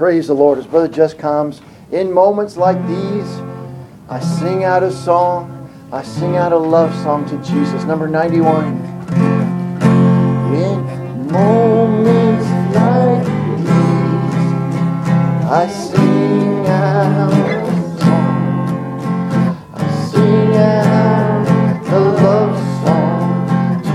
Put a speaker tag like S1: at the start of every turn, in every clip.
S1: Praise the Lord. As Brother Just comes, in moments like these, I sing out a song. I sing out a love song to Jesus. Number 91. In moments like these, I sing out a song. I sing out a love song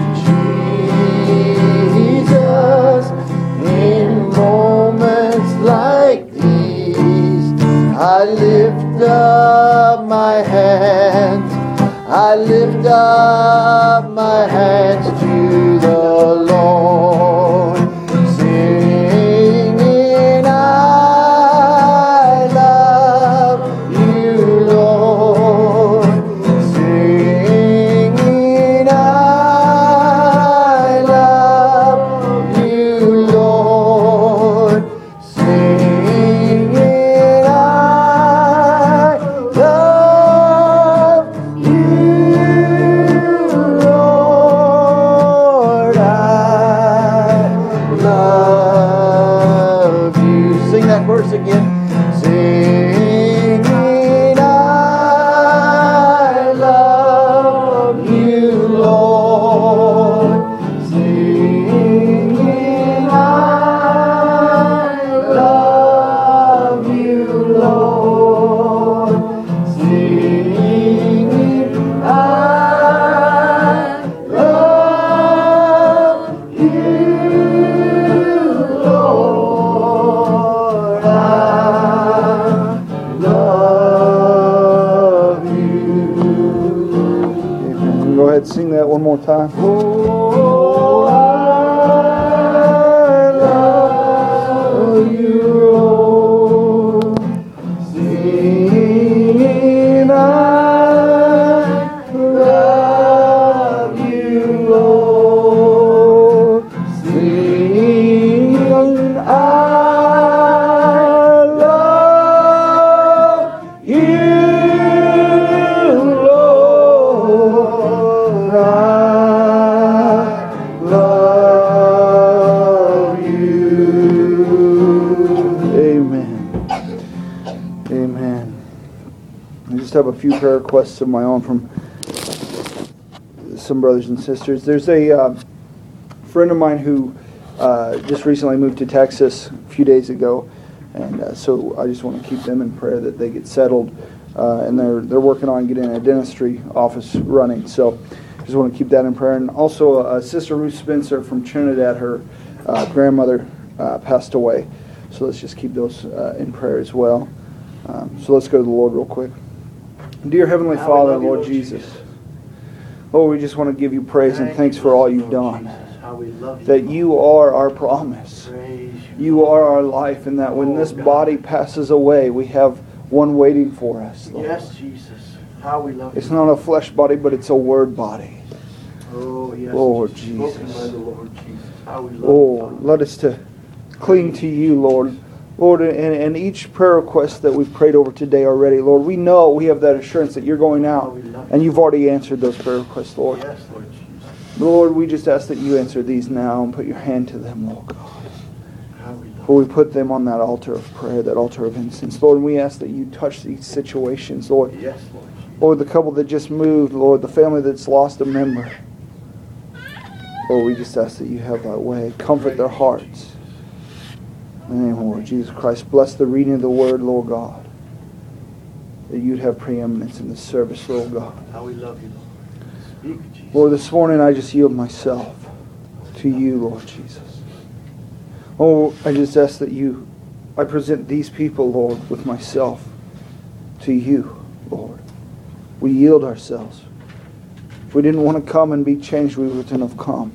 S1: to Jesus. In moments like these, I lift up my hands. I lift up my hands to the Lord, singing, I love you, Lord, singing, I love you, Lord, singing, I love you, Lord, I love you. Sing that verse again. Singing, I love you, Lord. Singing, I love you, Lord. Singing, I love you, Lord. I love you. Amen. Go ahead and sing that one more time. Oh, I love you, Lord. Singing, I love you, Lord. Singing, I love you, Lord. I love you. Amen. Amen. I just have a few prayer requests of my own from some brothers and sisters. There's a friend of mine who just recently moved to Texas a few days ago, and so I just want to keep them in prayer that they get settled, and they're working on getting a dentistry office running. So just want to keep that in prayer. And also Sister Ruth Spencer from Trinidad, her grandmother passed away. So let's just keep those in prayer as well. So let's go to the Lord real quick. Dear Heavenly Father, Lord Jesus, Lord, we just want to give you praise and thanks for all you've done. That you are our promise. You are our life, and that when this body passes away, we have one waiting for us, Lord.
S2: Yes, Jesus. How we love you.
S1: It's not a flesh body, but it's a word body.
S2: Oh, yes.
S1: Lord
S2: Spoken
S1: Jesus.
S2: by the Lord Jesus. How we love
S1: Oh,
S2: you.
S1: let us to cling to you, Lord. Lord, and each prayer request that we've prayed over today already, Lord, we know we have that assurance that you're going out and you've already answered those prayer requests, Lord.
S2: Yes, Lord Jesus.
S1: Lord, we just ask that you answer these now and put your hand to them, Lord God.
S2: How we love
S1: Lord, we put them on that altar of prayer, that altar of incense. Lord, and we ask that you touch these situations, Lord.
S2: you. Yes, Lord Jesus.
S1: Lord, the couple that just moved, Lord, the family that's lost a member. Lord, we just ask that you have that way. Comfort their hearts. In the name of Lord Jesus Christ, bless the reading of the word, Lord God. That you'd have preeminence in the service, Lord God.
S2: How we love you, Lord. Speak, Jesus.
S1: Lord, this morning I just yield myself to you, Lord Jesus. Oh, I just ask that I present these people, Lord, with myself to you, Lord. We yield ourselves. If we didn't want to come and be changed, we wouldn't have come.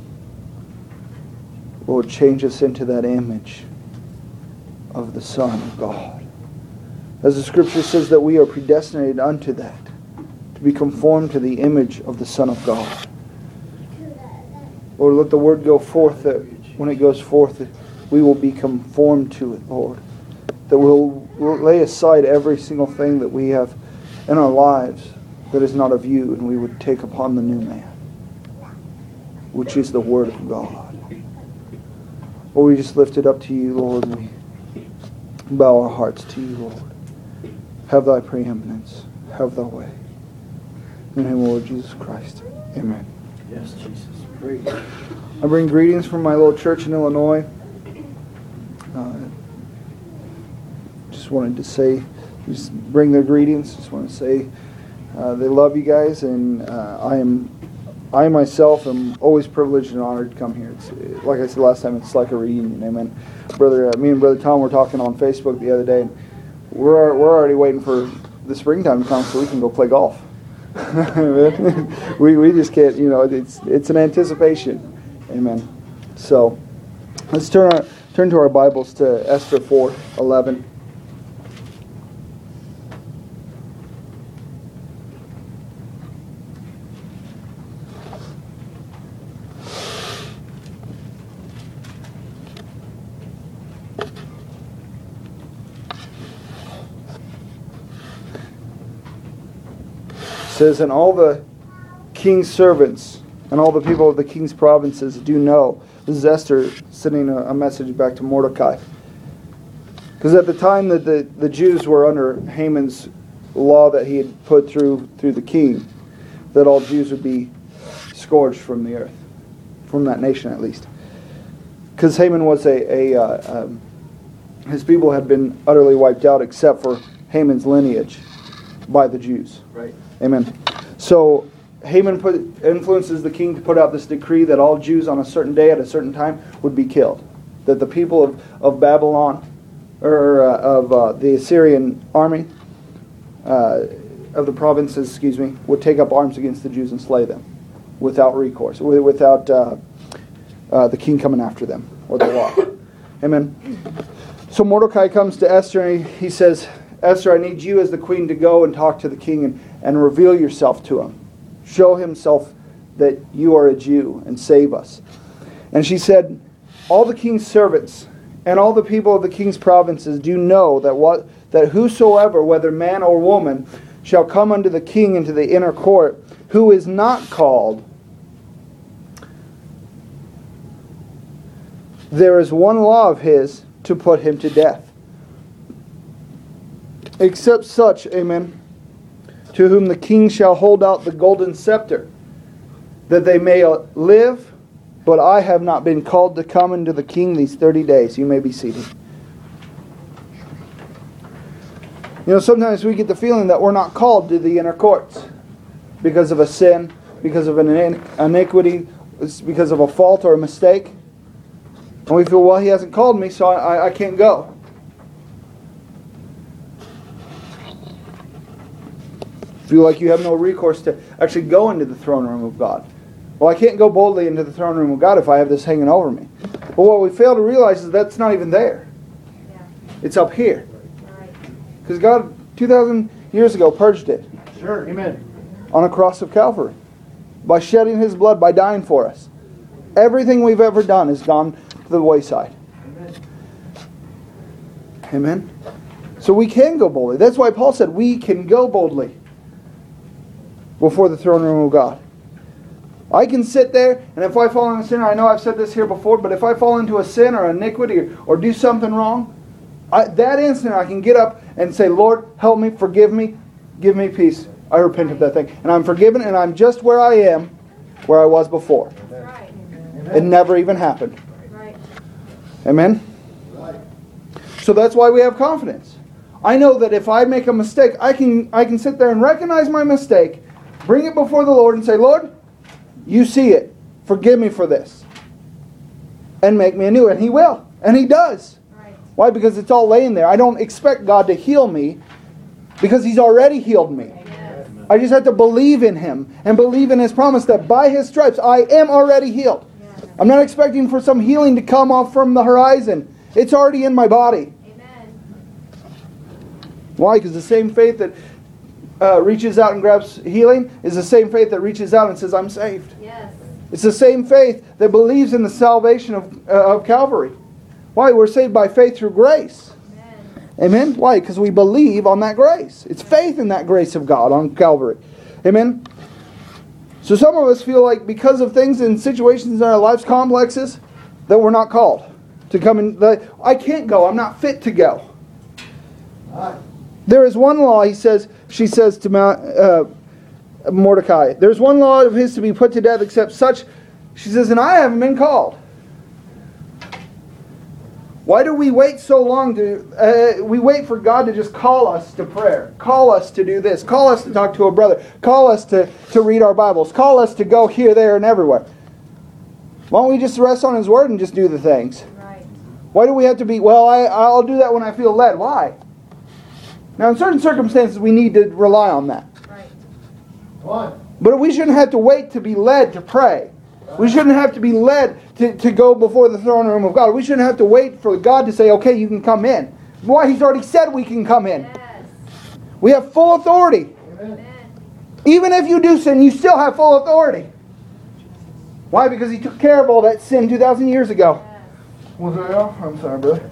S1: Lord, change us into that image of the Son of God. As the Scripture says that we are predestinated unto that, to be conformed to the image of the Son of God. Lord, let the word go forth, that when it goes forth, that we will be conformed to it, Lord. That we'll lay aside every single thing that we have in our lives that is not of you, and we would take upon the new man, which is the Word of God. Lord, we just lift it up to you, Lord. bow our hearts to you, Lord. Have thy preeminence. Have thy way. In the name of Lord Jesus Christ. Amen.
S2: Yes, Jesus. Praise.
S1: I bring greetings from my little church in Illinois. Just wanted to say, just bring their greetings. Just want to say they love you guys, and I myself am always privileged and honored to come here. It's, like I said last time, it's like a reunion. Amen. Me and Brother Tom were talking on Facebook the other day, and we're already waiting for the springtime to come so we can go play golf. we just can't, it's an anticipation. Amen. So let's turn to our Bibles to Esther 4:11. It says, and all the king's servants and all the people of the king's provinces do know. This is Esther sending a message back to Mordecai. Because at the time that the Jews were under Haman's law that he had put through the king, that all Jews would be scourged from the earth, from that nation at least. Because Haman was his people had been utterly wiped out except for Haman's lineage by the Jews.
S2: Right.
S1: Amen. So Haman influences the king to put out this decree that all Jews on a certain day at a certain time would be killed. That the people of Babylon, or of the Assyrian army, of the provinces, would take up arms against the Jews and slay them without recourse, without the king coming after them, or the law. Amen. So Mordecai comes to Esther and he says, Esther, I need you as the queen to go and talk to the king and reveal yourself to him. Show himself that you are a Jew and save us. And she said, all the king's servants and all the people of the king's provinces do know that whosoever, whether man or woman, shall come unto the king into the inner court, who is not called, there is one law of his to put him to death. Except such, amen, to whom the king shall hold out the golden scepter, that they may live, but I have not been called to come into the king these 30 days. You may be seated. Sometimes we get the feeling that we're not called to the inner courts because of a sin, because of an iniquity, because of a fault or a mistake. And we feel, well, he hasn't called me, so I can't go. Feel like you have no recourse to actually go into the throne room of God. Well, I can't go boldly into the throne room of God if I have this hanging over me. But what we fail to realize is that's not even there. Yeah. It's up here. Because God, 2,000 years ago, purged it.
S2: Sure, amen.
S1: On a cross of Calvary. By shedding His blood, by dying for us. Everything we've ever done has gone to the wayside.
S2: Amen.
S1: Amen. So we can go boldly. That's why Paul said we can go boldly before the throne room of God. I can sit there, and if I fall into sin, I know I've said this here before, but if I fall into a sin or iniquity or do something wrong, that instant I can get up and say, Lord, help me, forgive me, give me peace. I repent of that thing. And I'm forgiven, and I'm just where I am, where I was before.
S3: Right.
S1: It never even happened.
S3: Right.
S1: Amen?
S2: Right.
S1: So that's why we have confidence. I know that if I make a mistake, I can sit there and recognize my mistake, bring it before the Lord and say, Lord, you see it. Forgive me for this. And make me anew. And He will. And He does.
S3: Right.
S1: Why? Because it's all laying there. I don't expect God to heal me because He's already healed me.
S3: Amen.
S1: I just have to believe in Him and believe in His promise that by His stripes I am already healed.
S3: Yeah.
S1: I'm not expecting for some healing to come off from the horizon. It's already in my body.
S3: Amen.
S1: Why? Because the same faith that reaches out and grabs healing is the same faith that reaches out and says, I'm saved.
S3: Yes.
S1: It's the same faith that believes in the salvation of Calvary. Why? We're saved by faith through grace.
S3: Amen.
S1: Amen? Why? Because we believe on that grace. It's faith in that grace of God on Calvary. Amen? So some of us feel like because of things and situations in our lives, complexes, that we're not called to come in. I can't go. I'm not fit to go.
S2: Aye.
S1: There is one law, she says to Mordecai. There's one law of his to be put to death except such. She says, and I haven't been called. Why do we wait so long we wait for God to just call us to prayer, call us to do this, call us to talk to a brother, call us to read our Bibles, call us to go here, there, and everywhere. Why don't we just rest on His Word and just do the things?
S3: Right.
S1: Why do we have to be, I'll do that when I feel led. Why? Now, in certain circumstances, we need to rely on that.
S3: Right.
S2: Come on.
S1: But we shouldn't have to wait to be led to pray. We shouldn't have to be led to go before the throne room of God. We shouldn't have to wait for God to say, okay, you can come in. Why? He's already said we can come in.
S3: Yes.
S1: We have full authority.
S3: Amen.
S1: Even if you do sin, you still have full authority. Why? Because He took care of all that sin 2,000 years ago.
S3: Yes.
S1: Was I off? I'm sorry, brother.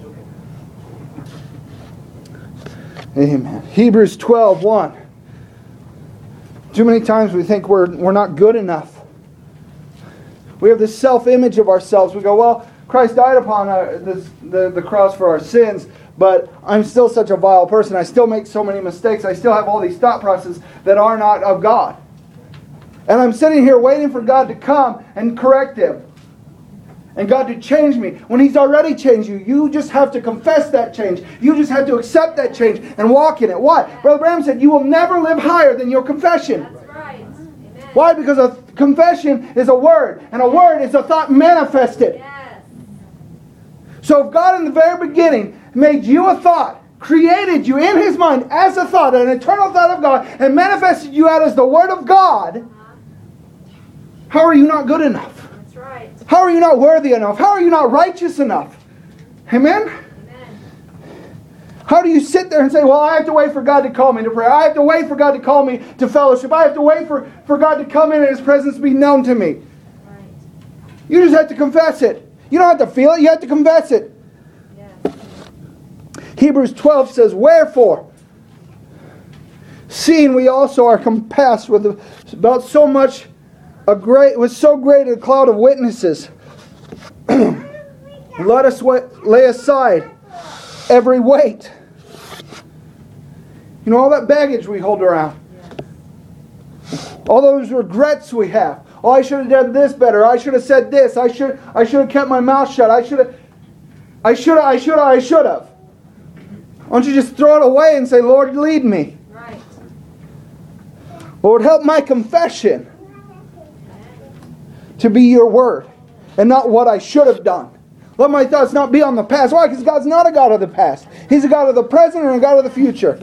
S1: Amen. Hebrews 12:1. Too many times we think we're not good enough. We have this self-image of ourselves. We go, well, Christ died upon the cross for our sins, but I'm still such a vile person. I still make so many mistakes. I still have all these thought processes that are not of God. And I'm sitting here waiting for God to come and correct them. And God to change me. When He's already changed you, you just have to confess that change. You just have to accept that change and walk in it. Why? Brother Branham said, you will never live higher than your confession.
S3: That's right. Amen.
S1: Why? Because a confession is a word, and a word is a thought manifested.
S3: Yes.
S1: So if God in the very beginning made you a thought, created you in His mind as a thought, an eternal thought of God, and manifested you out as the Word of God, how are you not good enough?
S3: That's right.
S1: How are you not worthy enough? How are you not righteous enough? Amen?
S3: Amen.
S1: How do you sit there and say, well, I have to wait for God to call me to prayer. I have to wait for God to call me to fellowship. I have to wait for God to come in and His presence be known to me.
S3: Right.
S1: You just have to confess it. You don't have to feel it. You have to confess it.
S3: Yes.
S1: Hebrews 12 says, wherefore, seeing we also are compassed with about so much with so great a cloud of witnesses, let us lay aside every weight. You know, all that baggage we hold around.
S3: Yes.
S1: All those regrets we have. Oh, I should have done this better. I should have said this. I should have kept my mouth shut. I should have. Why don't you just throw it away and say, Lord, lead me.
S3: Right.
S1: Lord, help my confession to be your word and not what I should have done. Let my thoughts not be on the past. Why? Because God's not a God of the past. He's a God of the present and a God of the future.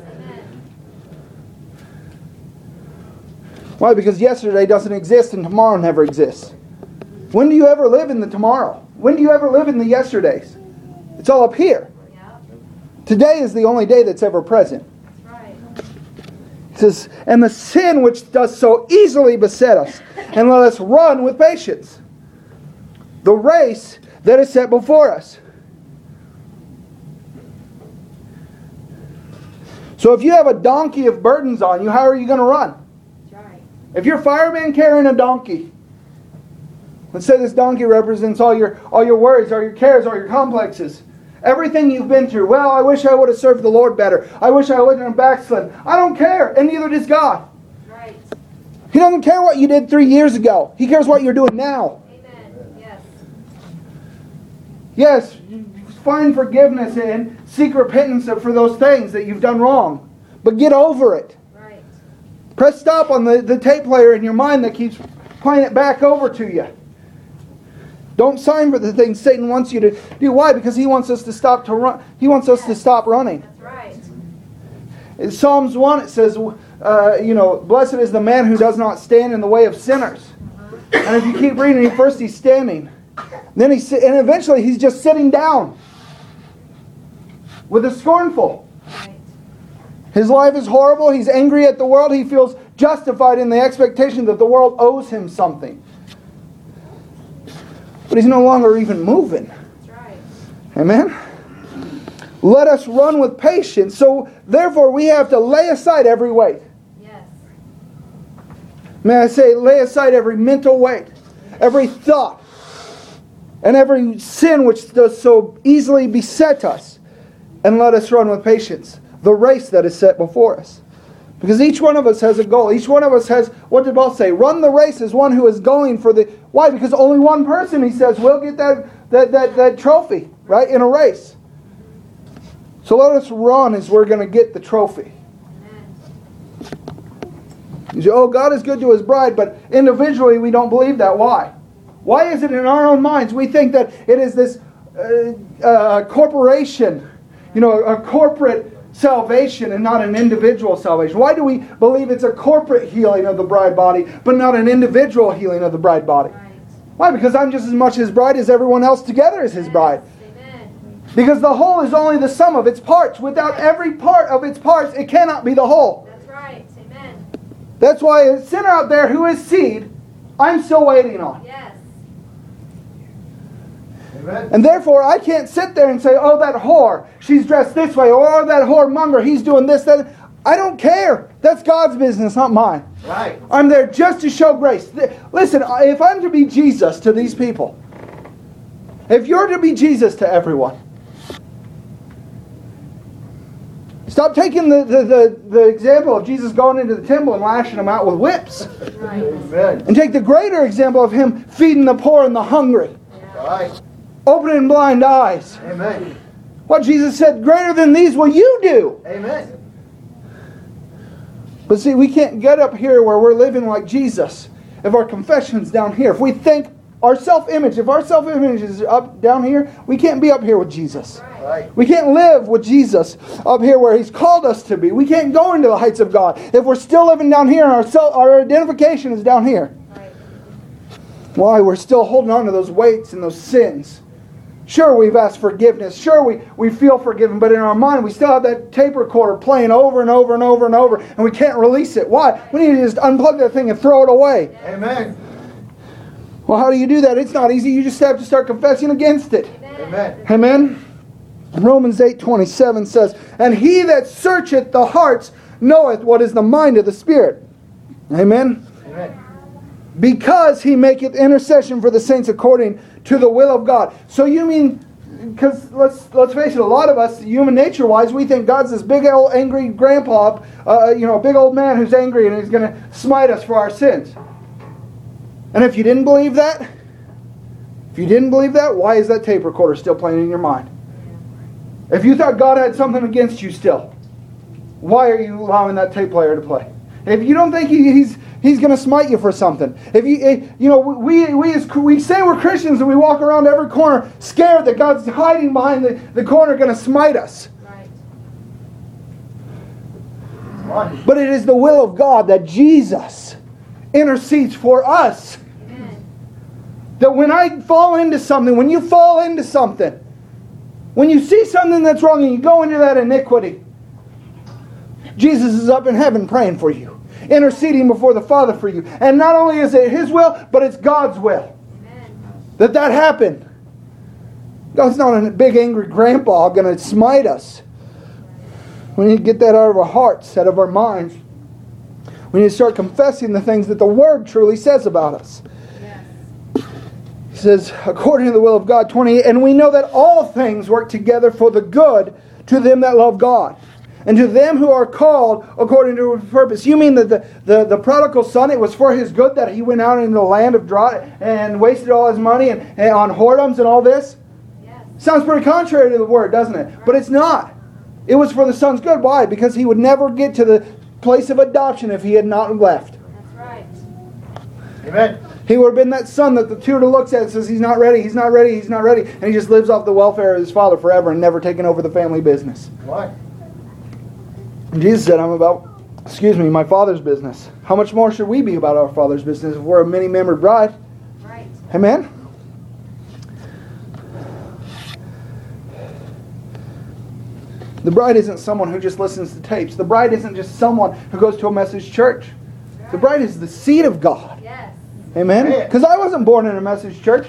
S1: Why? Because yesterday doesn't exist and tomorrow never exists. When do you ever live in the tomorrow? When do you ever live in the yesterdays? It's all up here.
S3: Yep.
S1: Today is the only day that's ever present.
S3: That's right.
S1: It says, and the sin which does so easily beset us, and let us run with patience the race that is set before us. So if you have a donkey of burdens on you, how are you going to run?
S3: That's right.
S1: If you're a fireman carrying a donkey, let's say this donkey represents all your worries, all your cares, all your complexes. Everything you've been through. Well, I wish I would have served the Lord better. I wish I wouldn't have backslid. I don't care, and neither does God.
S3: Right.
S1: He doesn't care what you did 3 years ago. He cares what you're doing now.
S3: Amen. Yes.
S1: Yes, find forgiveness and seek repentance for those things that you've done wrong. But get over it.
S3: Right.
S1: Press stop on the tape player in your mind that keeps playing it back over to you. Don't sign for the things Satan wants you to do. Why? Because he wants us to stop to run. He wants us to stop running.
S3: That's right.
S1: In Psalms 1 it says, blessed is the man who does not stand in the way of sinners. And if you keep reading, first he's standing. Then and eventually he's just sitting down with the scornful.
S3: Right.
S1: His life is horrible. He's angry at the world. He feels justified in the expectation that the world owes him something. But he's no longer even moving.
S3: That's right.
S1: Amen? Let us run with patience. So, therefore, we have to lay aside every weight.
S3: Yes.
S1: May I say, lay aside every mental weight, every thought, and every sin which does so easily beset us. And let us run with patience. the race that is set before us. Because each one of us has a goal. Each one of us has, what did Paul say? Run the race as one who is going for the... Why? Because only one person, he says, will get that trophy, right, in a race. So let us run as we're going to get the trophy. You say, oh, God is good to His bride, but individually we don't believe that. Why? Why is it in our own minds we think that it is this corporation, a corporate salvation and not an individual salvation? Why do we believe it's a corporate healing of the bride body, but not an individual healing of the bride body?
S3: Right.
S1: Why? Because I'm just as much His bride as everyone else together is His bride.
S3: Amen.
S1: Because the whole is only the sum of its parts. Without every part of its parts, it cannot be the whole.
S3: That's right. Amen.
S1: That's why a sinner out there who is seed, I'm still waiting on.
S3: Yes.
S2: Amen.
S1: And therefore, I can't sit there and say, oh, that whore, she's dressed this way. Or oh, that whoremonger, he's doing this, that. I don't care. That's God's business, not mine.
S2: Right.
S1: I'm there just to show grace. Listen, if I'm to be Jesus to these people, if you're to be Jesus to everyone, stop taking the example of Jesus going into the temple and lashing them out with whips.
S3: Right.
S2: Amen.
S1: And take the greater example of Him feeding the poor and the hungry.
S2: Right.
S1: Opening blind eyes.
S2: Amen.
S1: What Jesus said, greater than these will you do.
S2: Amen.
S1: But see, we can't get up here where we're living like Jesus if our confession's down here. If we think our self-image, if our self-image is up down here, we can't be up here with Jesus.
S2: Right.
S1: We can't live with Jesus up here where He's called us to be. We can't go into the heights of God if we're still living down here and our identification is down here.
S3: Right.
S1: Why? We're still holding on to those weights and those sins. Sure, we've asked forgiveness. Sure, we feel forgiven. But in our mind, we still have that tape recorder playing over and over and over and over. And we can't release it. Why? We need to just unplug that thing and throw it away.
S2: Amen.
S1: Well, how do you do that? It's not easy. You just have to start confessing against it.
S2: Amen.
S1: Amen? Romans 8:27 says, and He that searcheth the hearts knoweth what is the mind of the Spirit. Amen?
S2: Amen.
S1: Because He maketh intercession for the saints according to the will of God. So you mean, because let's face it, a lot of us, human nature-wise, we think God's this big old angry grandpa, a big old man who's angry and He's going to smite us for our sins. And if you didn't believe that, why is that tape recorder still playing in your mind? If you thought God had something against you still, why are you allowing that tape player to play? If you don't think He's going to smite you for something. If we say we're Christians and we walk around every corner scared that God's hiding behind the corner going to smite us.
S3: Right.
S1: But it is the will of God that Jesus intercedes for us.
S3: Amen.
S1: That when I fall into something, when you fall into something, when you see something that's wrong and you go into that iniquity, Jesus is up in heaven praying for you, interceding before the Father for you. And not only is it His will, but it's God's will.
S3: Amen.
S1: That happen. God's not a big angry grandpa going to smite us. We need to get that out of our hearts, out of our minds. We need to start confessing the things that the Word truly says about us.
S3: Yes.
S1: He says, according to the will of God, 28, and we know that all things work together for the good to them that love God, and to them who are called according to His purpose. You mean that the prodigal son, it was for his good that he went out into the land of drought and wasted all his money and on whoredoms and all this?
S3: Yes.
S1: Sounds pretty contrary to the Word, doesn't it? But it's not. It was for the son's good. Why? Because he would never get to the place of adoption if he had not left.
S3: That's right.
S2: Amen.
S1: He would have been that son that the tutor looks at and says, he's not ready, he's not ready, he's not ready. And he just lives off the welfare of his father forever and never taken over the family business.
S2: Right.
S1: And Jesus said, I'm about, my Father's business. How much more should we be about our Father's business if we're a many-membered bride?
S3: Right.
S1: Amen? The bride isn't someone who just listens to tapes. The bride isn't just someone who goes to a message church. The bride is the seed of God.
S3: Yes.
S1: Amen? Because I wasn't born in a message church.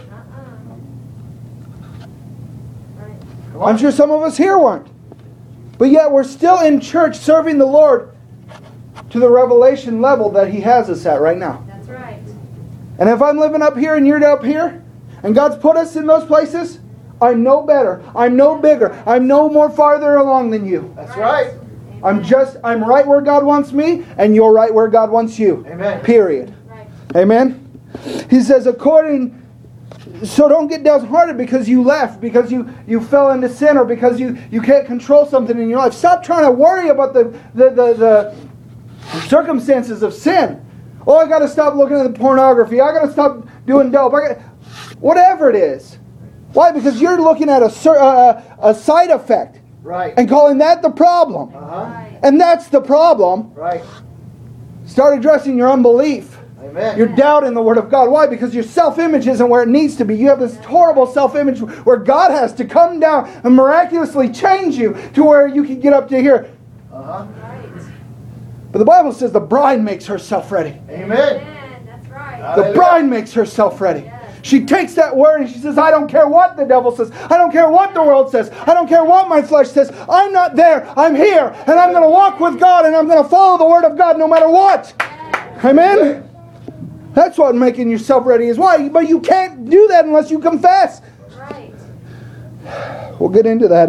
S3: Right.
S1: I'm sure some of us here weren't. But yet we're still in church serving the Lord to the revelation level that He has us at right now.
S3: That's right.
S1: And if I'm living up here and you're up here, and God's put us in those places, I'm no better. I'm no bigger. I'm no more farther along than you.
S2: That's right.
S1: I'm right where God wants me, and you're right where God wants you.
S2: Amen.
S1: Period.
S3: Right.
S1: Amen? He says, so don't get downhearted because you left, because you fell into sin, or because you can't control something in your life. Stop trying to worry about the circumstances of sin. Oh, I got to stop looking at the pornography. I got to stop doing dope. Whatever it is. Why? Because you're looking at a side effect.
S2: Right.
S1: And calling that the problem.
S3: Right.
S1: And that's the problem.
S2: Right.
S1: Start addressing your unbelief.
S2: Amen.
S1: Your doubt in the Word of God. Why? Because your self-image isn't where it needs to be. You have this horrible self-image where God has to come down and miraculously change you to where you can get up to here.
S2: Uh-huh.
S3: Right.
S1: But the Bible says the bride makes herself ready.
S2: Amen.
S3: Amen. That's right.
S1: The
S2: Hallelujah.
S1: bride makes herself ready.
S3: Yes.
S1: She takes that word and she says, I don't care what the devil says. I don't care what the world says. I don't care what my flesh says. I'm not there. I'm here. And I'm going to walk with God. And I'm going to follow the Word of God no matter what.
S3: Yes.
S1: Amen? That's what making yourself ready is. Why? But you can't do that unless you confess.
S3: Right.
S1: We'll get into that.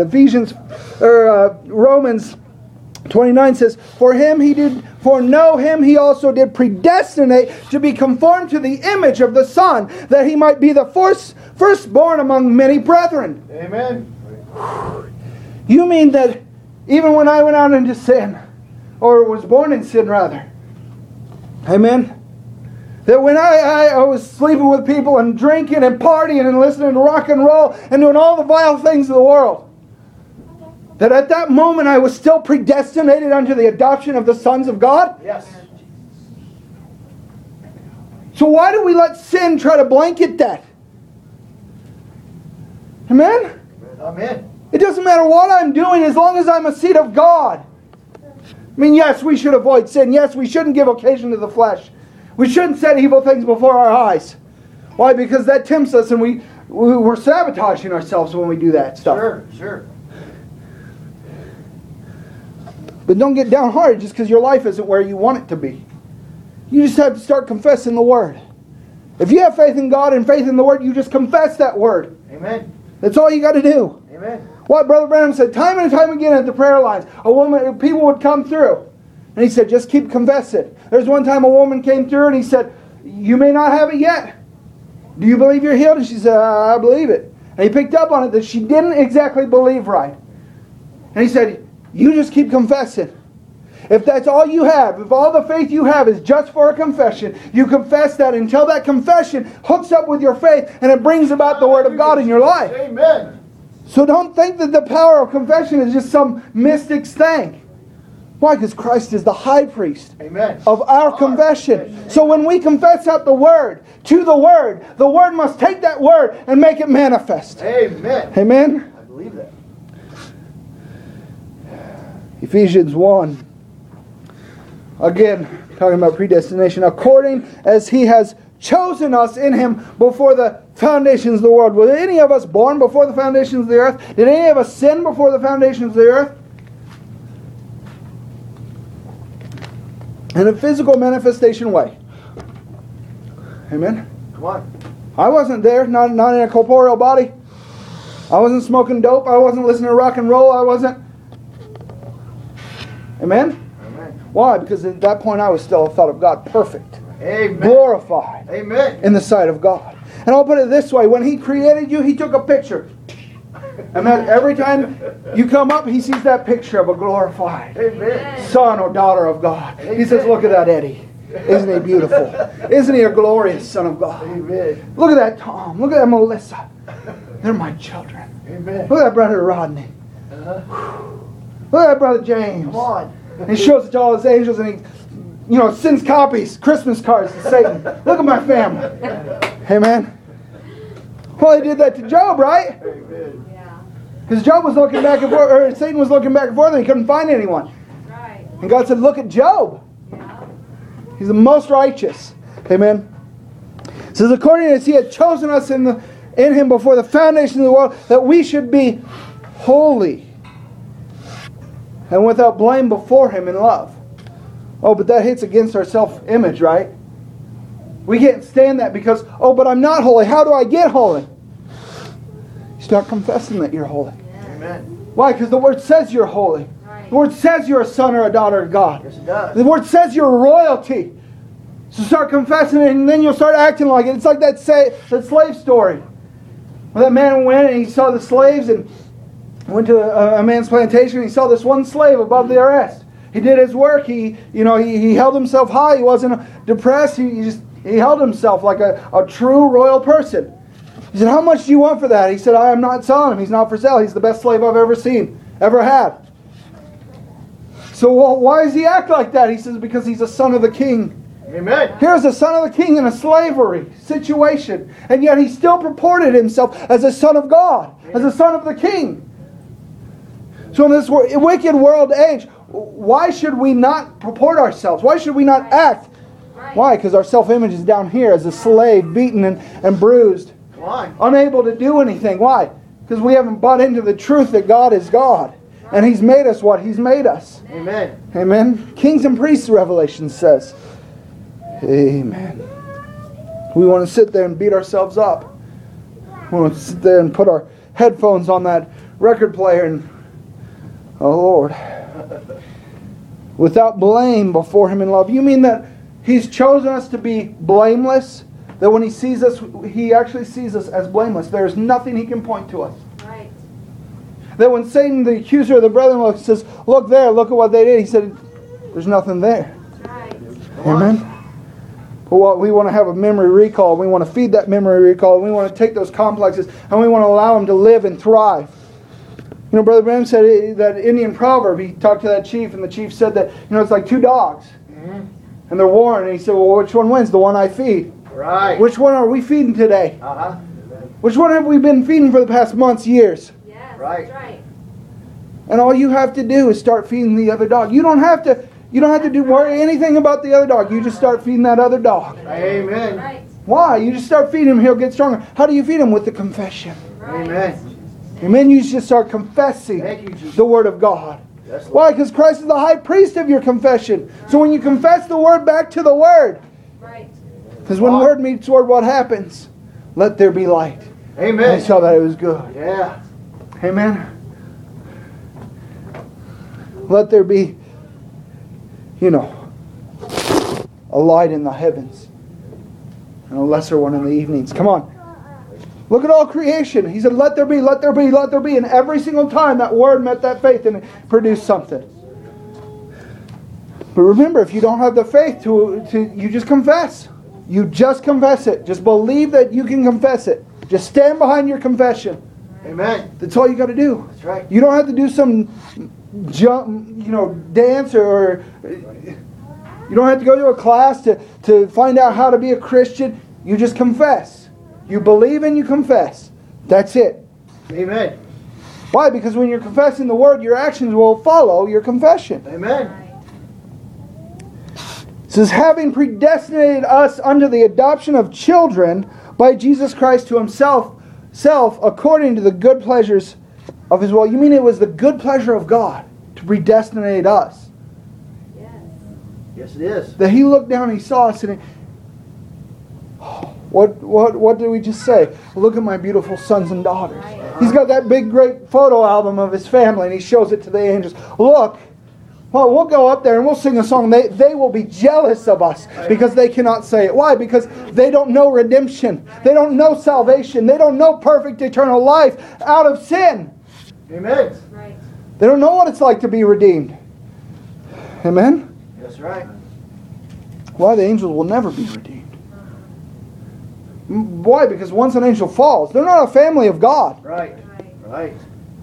S1: Romans 29 says, For know him he also did predestinate to be conformed to the image of the Son, that he might be the firstborn among many brethren.
S2: Amen.
S1: You mean that even when I went out into sin, or was born in sin rather, amen, that when I was sleeping with people and drinking and partying and listening to rock and roll and doing all the vile things of the world, that at that moment I was still predestinated unto the adoption of the sons of God?
S2: Yes.
S1: So why do we let sin try to blanket that? Amen?
S2: Amen.
S1: It doesn't matter what I'm doing as long as I'm a seed of God. I mean, yes, we should avoid sin. Yes, we shouldn't give occasion to the flesh. We shouldn't set evil things before our eyes. Why? Because that tempts us and we're sabotaging ourselves when we do that stuff.
S2: Sure.
S1: But don't get downhearted just because your life isn't where you want it to be. You just have to start confessing the Word. If you have faith in God and faith in the Word, you just confess that Word.
S2: Amen.
S1: That's all you got to do.
S2: Amen.
S1: What Brother Branham said time and time again at the prayer lines, people would come through. And he said, just keep confessing. There's one time a woman came through and he said, you may not have it yet. Do you believe you're healed? And she said, I believe it. And he picked up on it that she didn't exactly believe right. And he said, you just keep confessing. If that's all you have, if all the faith you have is just for a confession, you confess that until that confession hooks up with your faith and it brings about the Word of God in your life.
S2: Amen.
S1: So don't think that the power of confession is just some mystic's thing. Why? Because Christ is the high priest
S2: Amen.
S1: of our confession. So when we confess out the Word to the Word must take that Word and make it manifest.
S2: Amen.
S1: Amen?
S2: I believe that.
S1: Ephesians 1. Again, talking about predestination. According as He has chosen us in Him before the foundations of the world. Were any of us born before the foundations of the earth? Did any of us sin before the foundations of the earth? In a physical manifestation way. Amen?
S2: Come on.
S1: I wasn't there, not in a corporeal body. I wasn't smoking dope. I wasn't listening to rock and roll. I wasn't. Amen?
S2: Amen.
S1: Why? Because at that point I was still thought of God perfect.
S2: Amen.
S1: Glorified
S2: Amen.
S1: in the sight of God. And I'll put it this way. When He created you, He took a picture. And then every time you come up, He sees that picture of a glorified
S2: Amen.
S1: son or daughter of God. He says, look at that Eddie. Isn't he beautiful? Isn't he a glorious son of God?
S2: Amen.
S1: Look at that Tom. Look at that Melissa. They're my children.
S2: Amen.
S1: Look at that brother Rodney.
S2: Uh-huh.
S1: Look at that brother James.
S2: Come on.
S1: And he shows it to all his angels and he, sends copies, Christmas cards to Satan. Look at my family. Amen. Well, he did that to Job, right?
S2: Amen.
S3: Yeah.
S1: Because Job was looking back and forth, or Satan was looking back and forth, and he couldn't find anyone.
S3: Right.
S1: And God said, "Look at Job.
S3: Yeah.
S1: He's the most righteous." Amen. It says, "According as He had chosen us in Him before the foundation of the world, that we should be holy and without blame before Him in love." Oh, but that hits against our self-image, right? We can't stand that because, but I'm not holy. How do I get holy? You start confessing that you're holy.
S3: Yeah.
S2: Amen.
S1: Why? Because the Word says you're holy.
S3: Right.
S1: The Word says you're a son or a daughter of God.
S2: Yes, it does.
S1: The Word says you're royalty. So start confessing it, and then you'll start acting like it. It's like that slave story. Where that man went and he saw the slaves and went to a man's plantation and he saw this one slave above the rest. He did his work. He held himself high. He wasn't depressed. He held himself like a true royal person. He said, "How much do you want for that?" He said, "I am not selling him. He's not for sale. He's the best slave I've ever had." So why does he act like that? He says, because he's a son of the king.
S2: Amen.
S1: Here's a son of the king in a slavery situation. And yet he still purported himself as a son of God, as a son of the king. So in this wicked world age, why should we not purport ourselves? Why should we not act? Why? Because our self-image is down here as a slave, beaten and bruised.
S2: Why?
S1: Unable to do anything. Why? Because we haven't bought into the truth that God is God. And He's made us what He's made us.
S2: Amen.
S1: Amen. Kings and priests, Revelation says. Amen. We want to sit there and beat ourselves up. We want to sit there and put our headphones on that record player and, oh Lord, without blame before Him in love. You mean that He's chosen us to be blameless? That when He sees us, He actually sees us as blameless. There's nothing He can point to us.
S3: Right.
S1: That when Satan, the accuser of the brethren, says, "Look there, look at what they did," He said, "There's nothing there."
S3: Right.
S1: Amen. But we want to have a memory recall. We want to feed that memory recall. We want to take those complexes and we want to allow them to live and thrive. You know, Brother Branham said that Indian proverb. He talked to that chief, and the chief said that, it's like two dogs.
S2: Mm-hmm.
S1: And they're warring. And he said, "Well, which one wins? The one I feed."
S2: Right.
S1: Which one are we feeding today?
S2: Uh-huh.
S1: Which one have we been feeding for the past months, years?
S3: Yes.
S2: Right.
S3: That's right.
S1: And all you have to do is start feeding the other dog. You don't have to worry anything about the other dog. You just start feeding that other dog.
S2: Amen.
S3: Right.
S1: Why? You just start feeding him, he'll get stronger. How do you feed him? With the confession.
S3: Right.
S2: Amen.
S1: Amen. You just start confessing
S2: Thank you, Jesus.
S1: the Word of God.
S2: Yes, Lord.
S1: Why? Because Christ is the high priest of your confession. So when you confess the Word, back to the Word.
S3: Right.
S1: Because when Word meets Word, what happens? Let there be light.
S2: Amen.
S1: And they saw that it was good.
S2: Yeah.
S1: Amen. Let there be, a light in the heavens and a lesser one in the evenings. Come on. Look at all creation. He said, "Let there be, let there be, let there be." And every single time that word met that faith and it produced something. But remember, if you don't have the faith to you just confess. You just confess it. Just believe that you can confess it. Just stand behind your confession.
S2: Amen.
S1: That's all you got to do.
S2: That's right.
S1: You don't have to do some dance or you don't have to go to a class to find out how to be a Christian. You just confess. You believe and you confess. That's it.
S2: Amen.
S1: Why? Because when you're confessing the Word, your actions will follow your confession.
S2: Amen.
S1: It says, "Having predestinated us unto the adoption of children by Jesus Christ to Himself, according to the good pleasures of His will." You mean it was the good pleasure of God to predestinate us?
S3: Yes.
S2: Yes, it is.
S1: That He looked down and He saw us and what did we just say? Look at my beautiful sons and daughters. He's got that big great photo album of His family and He shows it to the angels. Look. Well, we'll go up there and we'll sing a song. They will be jealous of us because they cannot say it. Why? Because they don't know redemption. They don't know salvation. They don't know perfect eternal life out of sin.
S2: Amen.
S3: Right.
S1: They don't know what it's like to be redeemed. Amen?
S2: That's right.
S1: Why? The angels will never be redeemed. Why? Because once an angel falls, they're not a family of God.
S2: Right. Right.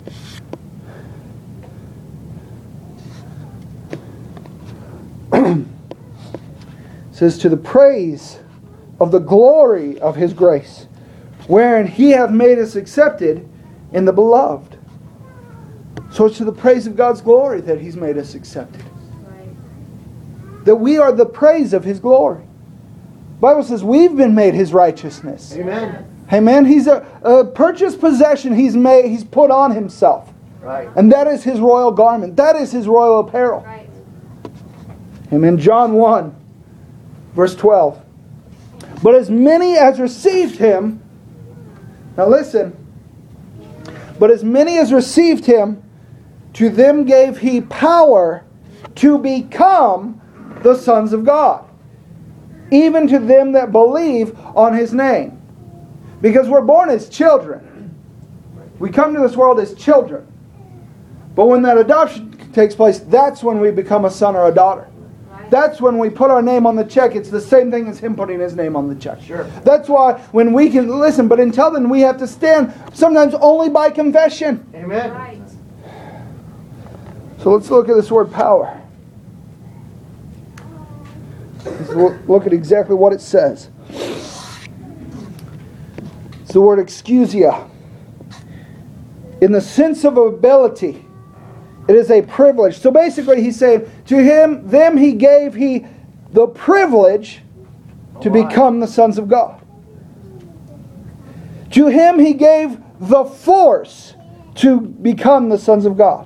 S1: It says, "To the praise of the glory of His grace, wherein He hath made us accepted in the beloved." So it's to the praise of God's glory that He's made us accepted.
S3: Right.
S1: That we are the praise of His glory. The Bible says we've been made His righteousness.
S2: Amen.
S1: Amen. He's a purchased possession He's put on Himself.
S2: Right.
S1: And that is His royal garment. That is His royal apparel.
S3: Right.
S1: Amen. John 1, verse 12. "But as many as received Him," now listen, "but as many as received Him, to them gave He power to become the sons of God, even to them that believe on His name. Because we're born as children. We come to this world as children. But when that adoption takes place, that's when we become a son or a daughter. That's when we put our name on the check. It's the same thing as Him putting His name on the check.
S2: Sure.
S1: That's why when we can listen, but until then we have to stand sometimes only by confession.
S2: Amen.
S3: Right.
S1: So let's look at this word power. Let's look at exactly what it says. It's the word exousia. In the sense of ability, it is a privilege. So basically he's saying, to them He gave the privilege to become the sons of God. To Him He gave the force to become the sons of God.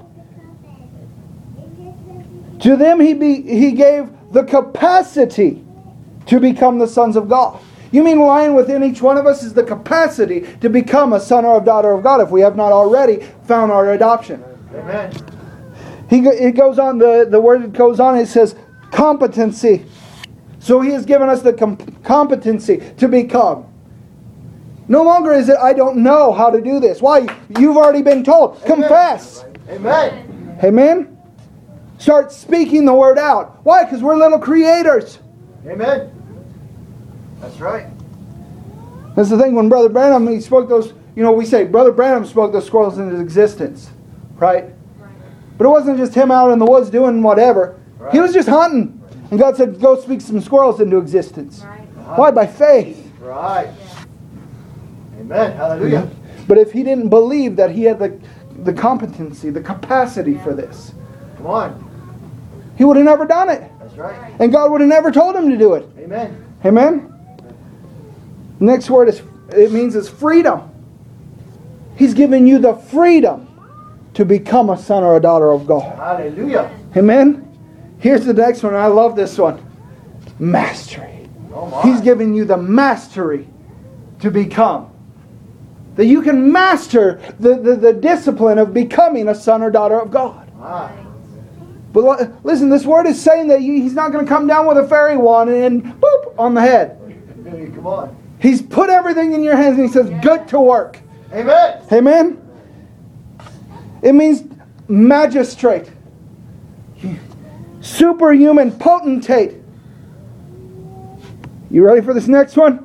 S1: To them He gave the capacity to become the sons of God. You mean lying within each one of us is the capacity to become a son or a daughter of God if we have not already found our adoption.
S2: Amen.
S1: It goes on, the word goes on, it says competency. So He has given us the competency to become. No longer is it, I don't know how to do this. Why? You've already been told.
S2: Amen.
S1: Confess.
S2: Amen.
S1: Amen? Start speaking the word out. Why? Because we're little creators.
S2: Amen. That's right.
S1: That's the thing, when Brother Branham, he spoke those, we say, Brother Branham spoke those squirrels into existence. Right? But it wasn't just him out in the woods doing whatever.
S2: Right.
S1: He was just hunting. And God said, go speak some squirrels into existence.
S3: Right.
S1: Why? By faith.
S2: Right. Amen. Hallelujah.
S1: But if he didn't believe that he had the competency, the capacity for this,
S2: Come on.
S1: he would have never done it.
S2: That's right.
S1: And God would have never told him to do it.
S2: Amen.
S1: Amen? The next word is freedom. He's given you the freedom to become a son or a daughter of God.
S2: Hallelujah.
S1: Amen? Here's the next one. I love this one. Mastery.
S2: Oh my.
S1: He's given you the mastery to become. That you can master the discipline of becoming a son or daughter of God.
S2: My.
S1: But listen, this word is saying that He's not going to come down with a fairy wand and boop on the head.
S2: Come on.
S1: He's put everything in your hands and He says, get to work.
S2: Amen.
S1: Amen? It means magistrate. Superhuman potentate. You ready for this next one?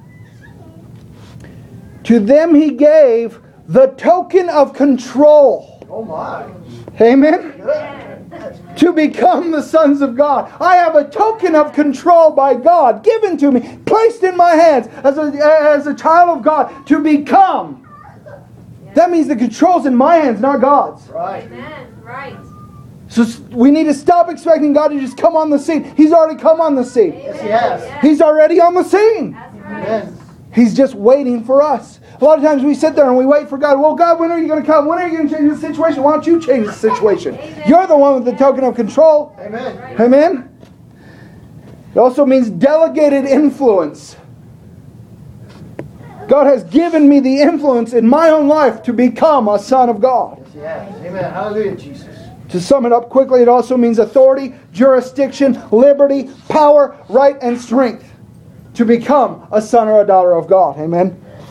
S1: To them He gave the token of control.
S2: Oh my.
S1: Amen?
S2: Good.
S1: To become the sons of God. I have a token of control by God given to me, placed in my hands as a child of God to become. That means the control's in my hands, not God's.
S2: Right.
S3: Amen. Right.
S1: So we need to stop expecting God to just come on the scene. He's already come on the scene.
S2: Yes, He has.
S3: Yes.
S1: He's already on the scene.
S3: That's right.
S2: Amen.
S1: He's just waiting for us. A lot of times we sit there and we wait for God. Well, God, when are you going to come? When are you going to change the situation? Why don't you change the situation?
S3: Amen.
S1: You're the one with the token of control.
S2: Amen.
S3: Right.
S1: Amen? It also means delegated influence. God has given me the influence in my own life to become a son of God.
S2: Yes, He has. Amen. Hallelujah, Jesus.
S1: To sum it up quickly, it also means authority, jurisdiction, liberty, power, right, and strength to become a son or a daughter of God. Amen?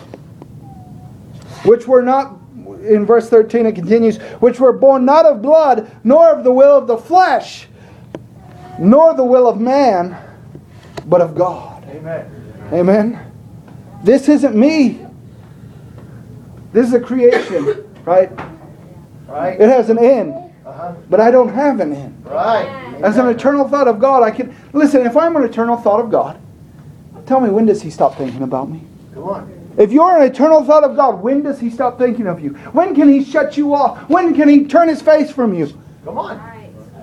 S1: Which were not, in verse 13 it continues, which were born not of blood, nor of the will of the flesh, nor the will of man, but of God.
S2: Amen.
S1: Amen? This isn't me. This is a creation, right?
S2: Right.
S1: It has an end,
S2: Uh-huh.
S1: but I don't have an end.
S2: Right.
S1: As an eternal thought of God, I can... Listen, if I'm an eternal thought of God, tell me, when does He stop thinking about me?
S2: Come on.
S1: If you're an eternal thought of God, when does He stop thinking of you? When can He shut you off? When can He turn His face from you?
S2: Come on.
S3: Right.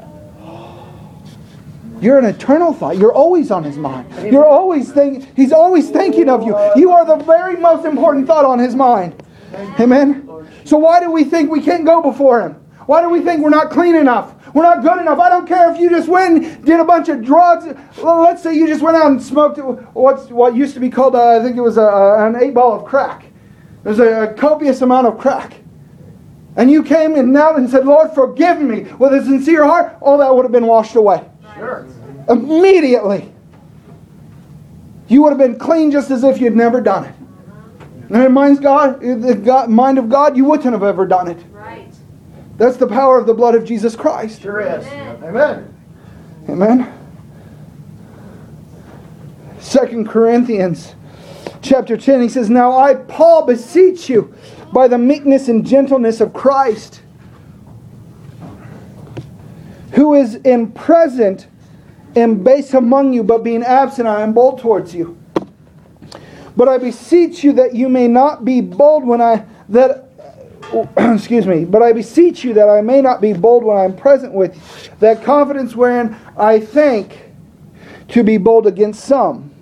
S1: You're an eternal thought. You're always on His mind. You're always He's always thinking of you. You are the very most important thought on His mind. Amen? So why do we think we can't go before Him? Why do we think we're not clean enough? We're not good enough. I don't care if you just went, did a bunch of drugs. Well, let's say you just went out and smoked what used to be called, I think it was an 8 ball of crack. There's a copious amount of crack. and you came and knelt and said, Lord, forgive me, with a sincere heart, all that would have been washed away.
S2: Sure.
S1: Immediately. You would have been clean just as if you'd never done it. And in the mind of God, you wouldn't have ever done it.
S3: Right.
S1: That's the power of the blood of Jesus Christ.
S2: Sure is.
S3: Amen.
S2: Amen.
S1: Amen. 2 Corinthians chapter 10, he says, Now I, Paul, beseech you by the meekness and gentleness of Christ, who is in present and base among you, but being absent I am bold towards you. But I beseech you that you may not be bold when I beseech you that I may not be bold when I am present with you, that confidence wherein I think to be bold against some.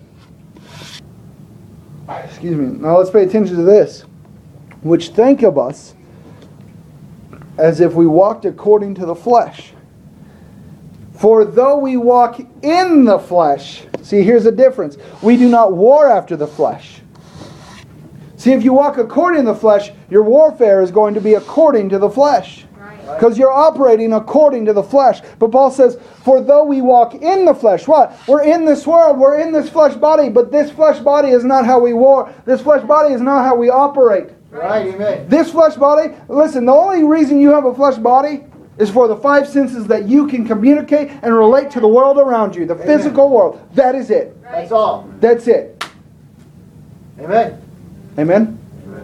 S1: Now let's pay attention to this. Which think of us as if we walked according to the flesh. For though we walk in the flesh, see, here's the difference. We do not war after the flesh. See, if you walk according to the flesh, your warfare is going to be according to the flesh. Because you're operating according to the flesh. But Paul says, for though we walk in the flesh, what? We're in this world, we're in this flesh body, but this flesh body is not how we war. This flesh body is not how we operate.
S2: Right, amen.
S1: This flesh body, listen, the only reason you have a flesh body is for the five senses that you can communicate and relate to the world around you, the physical world. That is it.
S3: Right.
S2: That's all.
S1: That's it.
S2: Amen.
S1: Amen?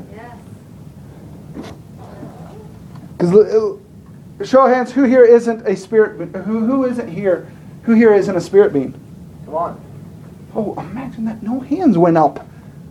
S3: Yes.
S1: Because show of hands, who here isn't a spirit? Who isn't here? Who here isn't a spirit being?
S2: Come on.
S1: Oh, imagine that! No hands went up.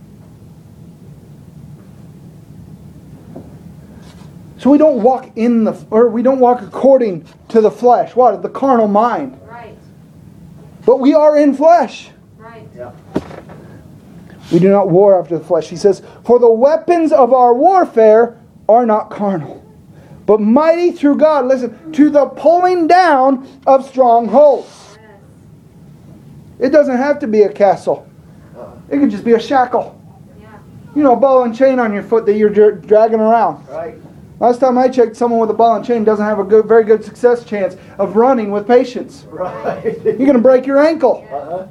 S1: So we don't walk we don't walk according to the flesh. What? The carnal mind.
S3: Right.
S1: But we are in flesh.
S3: Right.
S2: Yeah.
S1: We do not war after the flesh. He says, for the weapons of our warfare are not carnal, but mighty through God, listen, to the pulling down of strongholds.
S3: Yes.
S1: It doesn't have to be a castle. It could just be a shackle.
S3: Yeah.
S1: You know, a ball and chain on your foot that you're dragging around.
S2: Right.
S1: Last time I checked, someone with a ball and chain doesn't have a very good success chance of running with patience.
S2: Right.
S1: You're going to break your ankle.
S2: Uh-huh.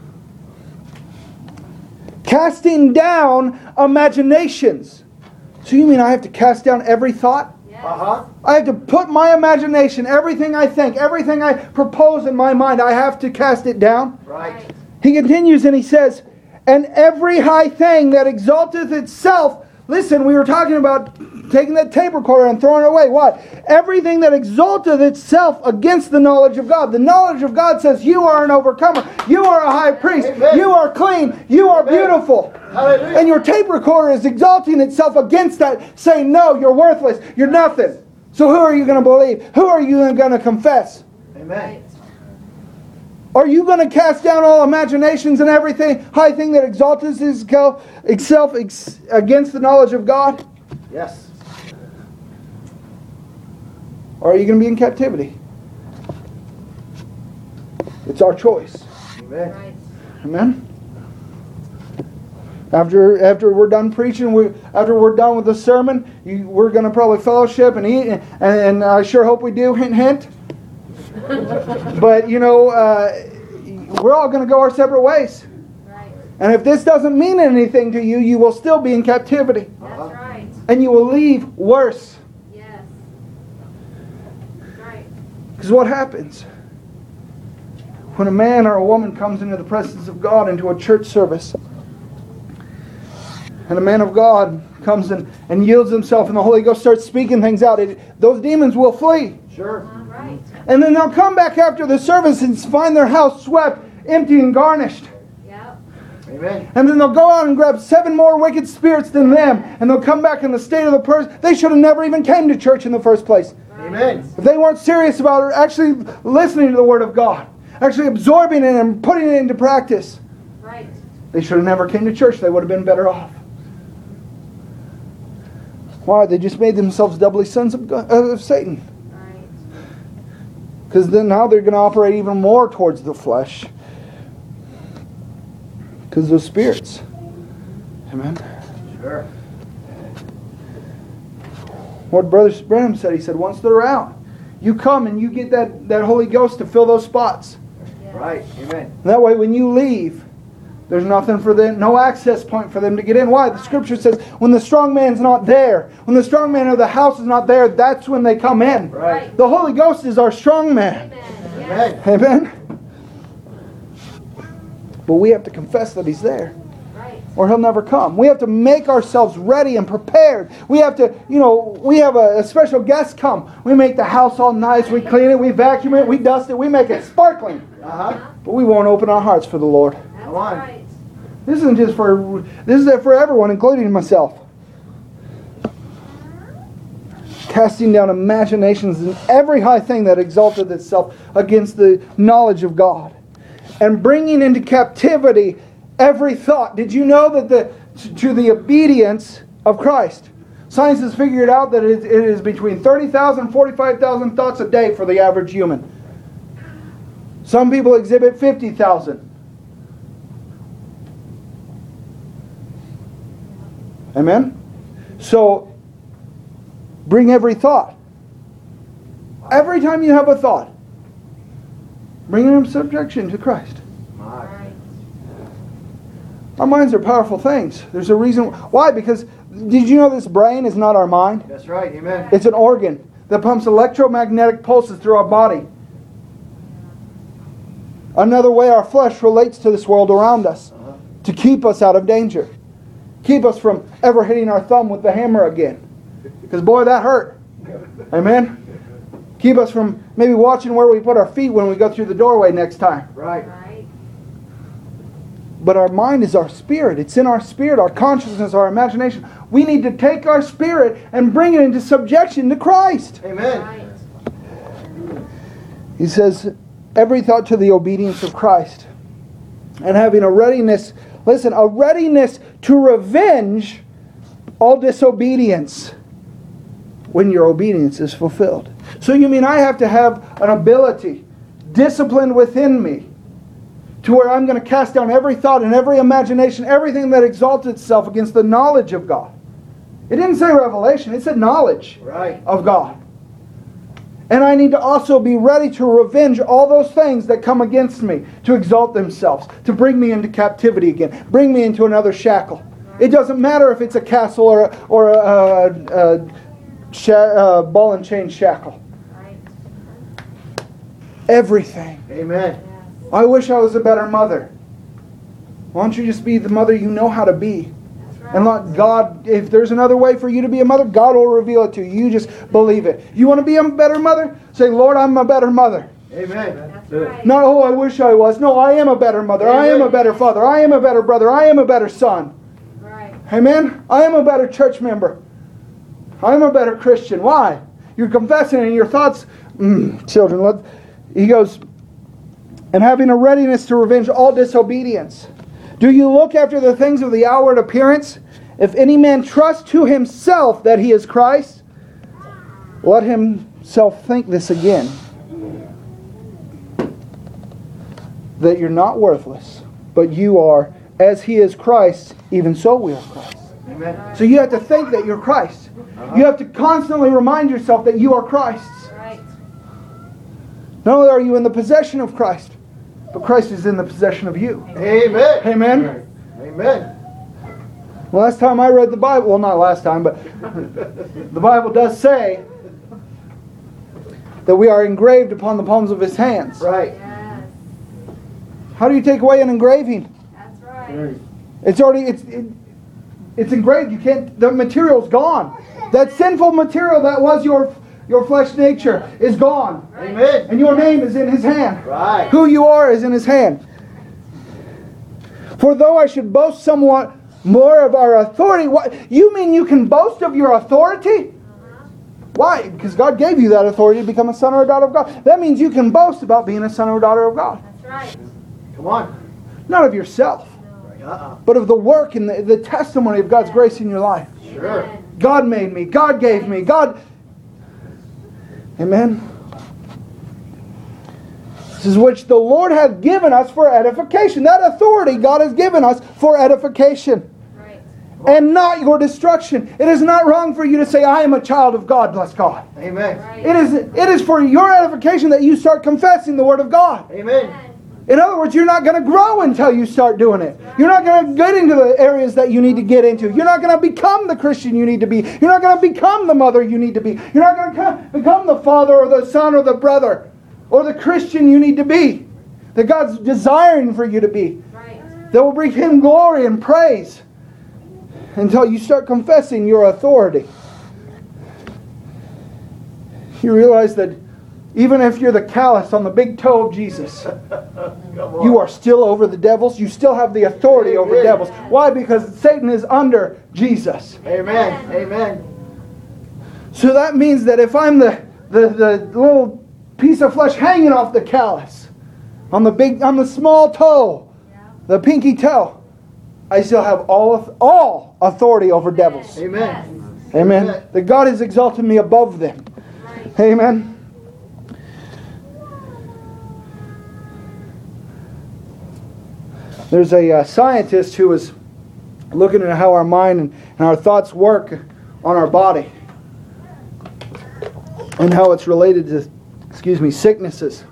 S1: Casting down imaginations. So you mean I have to cast down every thought?
S3: Yes.
S2: Uh-huh.
S1: I have to put my imagination, everything I think, everything I propose in my mind, I have to cast it down?
S2: Right.
S1: He continues and he says, and every high thing that exalteth itself. Listen, we were talking about taking that tape recorder and throwing it away. What? Everything that exalteth itself against the knowledge of God. The knowledge of God says you are an overcomer. You are a high priest.
S2: Amen.
S1: You are clean. You are
S2: Amen.
S1: beautiful.
S2: Hallelujah.
S1: And your tape recorder is exalting itself against that, saying, no, you're worthless. You're nothing. So who are you going to believe? Who are you going to confess?
S2: Amen.
S3: Right.
S1: Are you going to cast down all imaginations and everything, high thing that exalteth itself against the knowledge of God?
S2: Yes.
S1: Or are you going to be in captivity? It's our choice.
S2: Amen.
S3: Right.
S1: Amen? After we're done preaching, after we're done with the sermon, we're going to probably fellowship and eat, and I sure hope we do, hint, hint. But, we're all going to go our separate ways.
S3: Right.
S1: And if this doesn't mean anything to you, you will still be in captivity.
S3: That's right.
S1: And you will leave worse.
S3: Yes. Right.
S1: Because what happens? When a man or a woman comes into the presence of God, into a church service, and a man of God comes in and yields himself, and the Holy Ghost starts speaking things out, those demons will flee.
S2: Sure.
S3: Right.
S1: And then they'll come back after the service and find their house swept, empty and garnished.
S3: Yep.
S2: Amen.
S1: And then they'll go out and grab 7 more wicked spirits than them, and they'll come back in the state of the person. They should have never even came to church in the first place.
S3: Right.
S2: Amen.
S1: If they weren't serious about it, actually listening to the Word of God, actually absorbing it and putting it into practice,
S3: Right.
S1: they should have never came to church. They would have been better off. Why? They just made themselves doubly sons of Satan.
S3: Right.
S1: Because then now they're going to operate even more towards the flesh. Because those spirits. Amen.
S2: Sure.
S1: What Brother Branham said, he said, once they're out, you come and you get that Holy Ghost to fill those spots.
S3: Yes.
S2: Right. Amen.
S1: And that way when you leave, there's nothing for them, no access point for them to get in. Why? The Scripture says when the strong man's not there, when the strong man of the house is not there, that's when they come in.
S2: Right.
S1: The Holy Ghost is our strong man.
S3: Amen.
S2: Amen.
S3: Yes.
S1: Amen? But we have to confess that He's there,
S3: Right.
S1: or He'll never come. We have to make ourselves ready and prepared. We have to, we have a special guest come. We make the house all nice. We clean it. We vacuum it. We dust it. We make it sparkling. But we won't open our hearts for the Lord.
S3: That's
S2: Come on.
S3: right.
S1: This is for everyone, including myself. Casting down imaginations and every high thing that exalted itself against the knowledge of God. And bringing into captivity every thought. Did you know that to the obedience of Christ? Science has figured out that it is between 30,000 and 45,000 thoughts a day for the average human. Some people exhibit 50,000. Amen? So, bring every thought. Every time you have a thought, bring it in subjection to Christ.
S3: Right.
S1: Our minds are powerful things. There's a reason. Why? Because, did you know this brain is not our mind?
S2: That's right. Amen.
S1: It's an organ that pumps electromagnetic pulses through our body. Another way our flesh relates to this world around us to keep us out of danger. Keep us from ever hitting our thumb with the hammer again. Because boy, that hurt. Amen? Keep us from maybe watching where we put our feet when we go through the doorway next time.
S2: Right.
S3: Right.
S1: But our mind is our spirit. It's in our spirit, our consciousness, our imagination. We need to take our spirit and bring it into subjection to Christ.
S2: Amen.
S3: Right.
S1: He says, every thought to the obedience of Christ. And having a readiness, listen, a readiness to revenge all disobedience when your obedience is fulfilled. So you mean I have to have an ability, disciplined within me, to where I'm going to cast down every thought and every imagination, everything that exalts itself against the knowledge of God. It didn't say revelation, it said knowledge
S2: Right.
S1: of God. And I need to also be ready to revenge all those things that come against me, to exalt themselves, to bring me into captivity again, bring me into another shackle. It doesn't matter if it's a castle or a ball and chain shackle.
S3: Right.
S1: Everything.
S2: Amen.
S1: I wish I was a better mother. Why don't you just be the mother you know how to be?
S3: That's right.
S1: And let God, if there's another way for you to be a mother, God will reveal it to you. You just believe it. You want to be a better mother? Say, Lord, I'm a better mother.
S2: Amen.
S3: That's right.
S1: Not, oh, I wish I was. No, I am a better mother. I am a better father. I am a better brother. I am a better son.
S3: Right.
S1: Amen? I am a better church member. I am a better Christian. Why? You're confessing and your thoughts, children. He goes, and having a readiness to revenge all disobedience. Do you look after the things of the outward appearance? If any man trust to himself that he is Christ, let himself think this again. That you're not worthless, but you are, as he is Christ, even so we are Christ.
S2: Amen.
S1: So you have to think that you're Christ. You have to constantly remind yourself that you are Christ's.
S3: Right.
S1: Not only are you in the possession of Christ, but Christ is in the possession of you.
S2: Amen.
S1: Amen?
S2: Amen.
S1: Last time I read the Bible, well, not last time, but the Bible does say that we are engraved upon the palms of His hands.
S2: Right.
S3: Yes.
S1: How do you take away an engraving?
S3: That's right.
S1: It's already, it's engraved. You can't, the material's gone. That sinful material that was your flesh nature is gone.
S2: Amen.
S1: And your name is in His hand.
S2: Right.
S1: Who you are is in His hand. For though I should boast somewhat more of our authority, what, you mean you can boast of your authority? Why? Because God gave you that authority to become a son or a daughter of God. That means you can boast about being a son or a daughter of God.
S3: That's right.
S2: Come on.
S1: Not of yourself, but of the work and the testimony of God's grace in your life.
S2: Sure.
S3: Amen.
S1: God made me. God gave me. God. Amen. This is which the Lord hath given us for edification. That authority God has given us for edification.
S3: Right.
S1: and not your destruction. It is not wrong for you to say, I am a child of God, bless God.
S2: Amen.
S3: Right.
S1: It is for your edification that you start confessing the Word of God.
S2: Amen.
S1: In other words, you're not going to grow until you start doing it. You're not going to get into the areas that you need to get into. You're not going to become the Christian you need to be. You're not going to become the mother you need to be. You're not going to become the father or the son or the brother or the Christian you need to be, that God's desiring for you to be,
S3: Right.
S1: that will bring Him glory and praise until you start confessing your authority. You realize that even if you're the callus on the big toe of Jesus, you are still over the devils. You still have the authority over
S2: Amen.
S1: devils. Why? Because Satan is under Jesus.
S2: Amen. Amen.
S1: So that means that if I'm the little piece of flesh hanging off the callus on the small toe, the pinky toe, I still have all authority over devils.
S2: Amen.
S1: Amen.
S2: Amen.
S1: That God has exalted me above them.
S3: Right.
S1: Amen. There's a scientist who was looking at how our mind and our thoughts work on our body and how it's related to, sicknesses.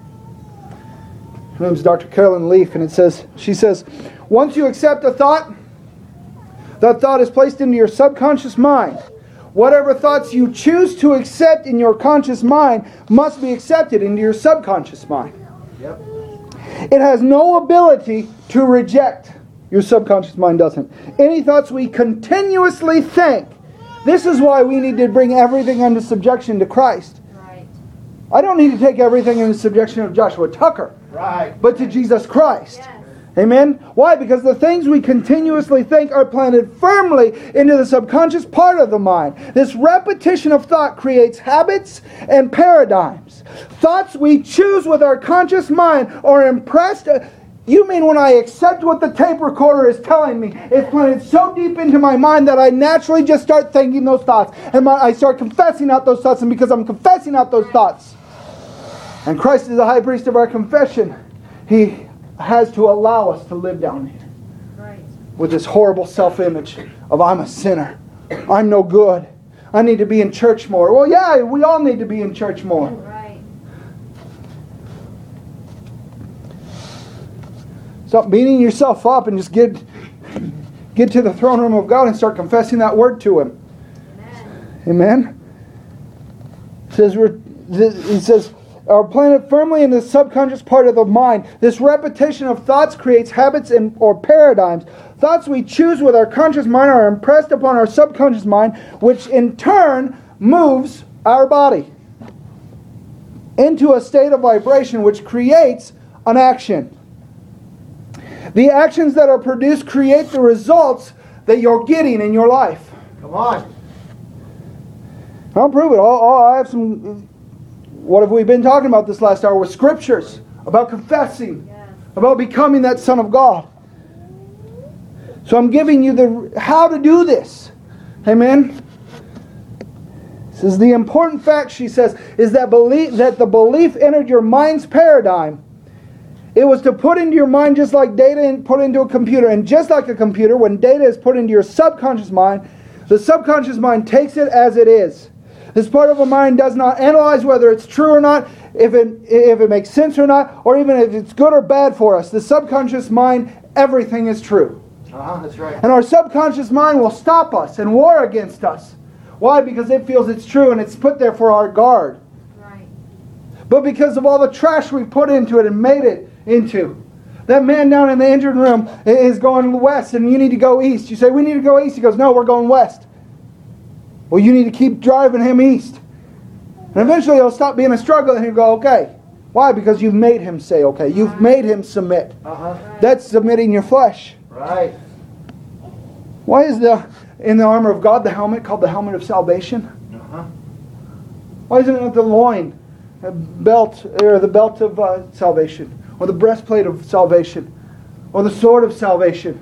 S1: Her name's Dr. Carolyn Leaf, and she says, once you accept a thought, that thought is placed into your subconscious mind. Whatever thoughts you choose to accept in your conscious mind must be accepted into your subconscious mind.
S2: Yep.
S1: It has no ability to reject. Your subconscious mind doesn't. Any thoughts we continuously think. This is why we need to bring everything under subjection to Christ.
S3: Right.
S1: I don't need to take everything into subjection of Joshua Tucker,
S2: Right.
S1: but to Jesus Christ.
S3: Yes.
S1: Amen? Why? Because the things we continuously think are planted firmly into the subconscious part of the mind. This repetition of thought creates habits and paradigms. Thoughts we choose with our conscious mind are impressed. You mean when I accept what the tape recorder is telling me, it's planted so deep into my mind that I naturally just start thinking those thoughts. And I start confessing out those thoughts. And because I'm confessing out those thoughts, and Christ is the high priest of our confession, He has to allow us to live down here
S3: Right.
S1: with this horrible self-image of I'm a sinner, I'm no good, I need to be in church more. Well, yeah, we all need to be in church more.
S3: Right.
S1: Stop beating yourself up and just get to the throne room of God and start confessing that word to Him.
S3: Amen.
S1: Amen? He says, are planted firmly in the subconscious part of the mind. This repetition of thoughts creates habits or paradigms. Thoughts we choose with our conscious mind are impressed upon our subconscious mind, which in turn moves our body into a state of vibration which creates an action. The actions that are produced create the results that you're getting in your life.
S2: Come on.
S1: I'll prove it. I have some... What have we been talking about this last hour with scriptures about confessing,
S3: Yes.
S1: about becoming that Son of God. So I'm giving you how to do this. Amen. This is the important fact, she says, is that the belief entered your mind's paradigm. It was to put into your mind just like data put into a computer. And just like a computer, when data is put into your subconscious mind, the subconscious mind takes it as it is. This part of the mind does not analyze whether it's true or not, if it makes sense or not, or even if it's good or bad for us. The subconscious mind, everything is true.
S2: That's right.
S1: And our subconscious mind will stop us and war against us. Why? Because it feels it's true and it's put there for our guard.
S3: Right.
S1: But because of all the trash we put into it and made it into. That man down in the engine room is going west and you need to go east. You say, we need to go east. He goes, no, we're going west. Well, you need to keep driving him east. And eventually he'll stop being a struggle and he'll go, okay. Why? Because you've made him say okay. You've made him submit.
S3: Right.
S1: That's submitting your flesh.
S2: Right.
S1: Why is in the armor of God the helmet called the helmet of salvation? Why isn't it the loin belt, or the belt of salvation, or the breastplate of salvation, or the sword of salvation?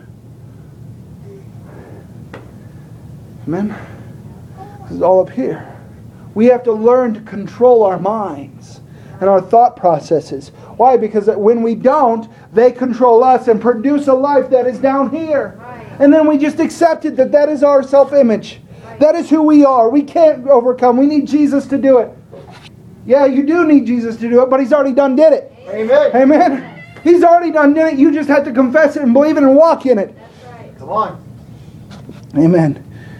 S1: Amen? This is all up here. We have to learn to control our minds and our thought processes. Why? Because when we don't, they control us and produce a life that is down here.
S3: Right.
S1: And then we just accepted that that is our self-image. That is who we are. We can't overcome. We need Jesus to do it. Yeah, you do need Jesus to do it, but He's already done did it.
S2: Amen.
S1: Amen. He's already done did it. You just have to confess it and believe it and walk in it.
S3: That's right.
S2: Come on.
S1: Amen.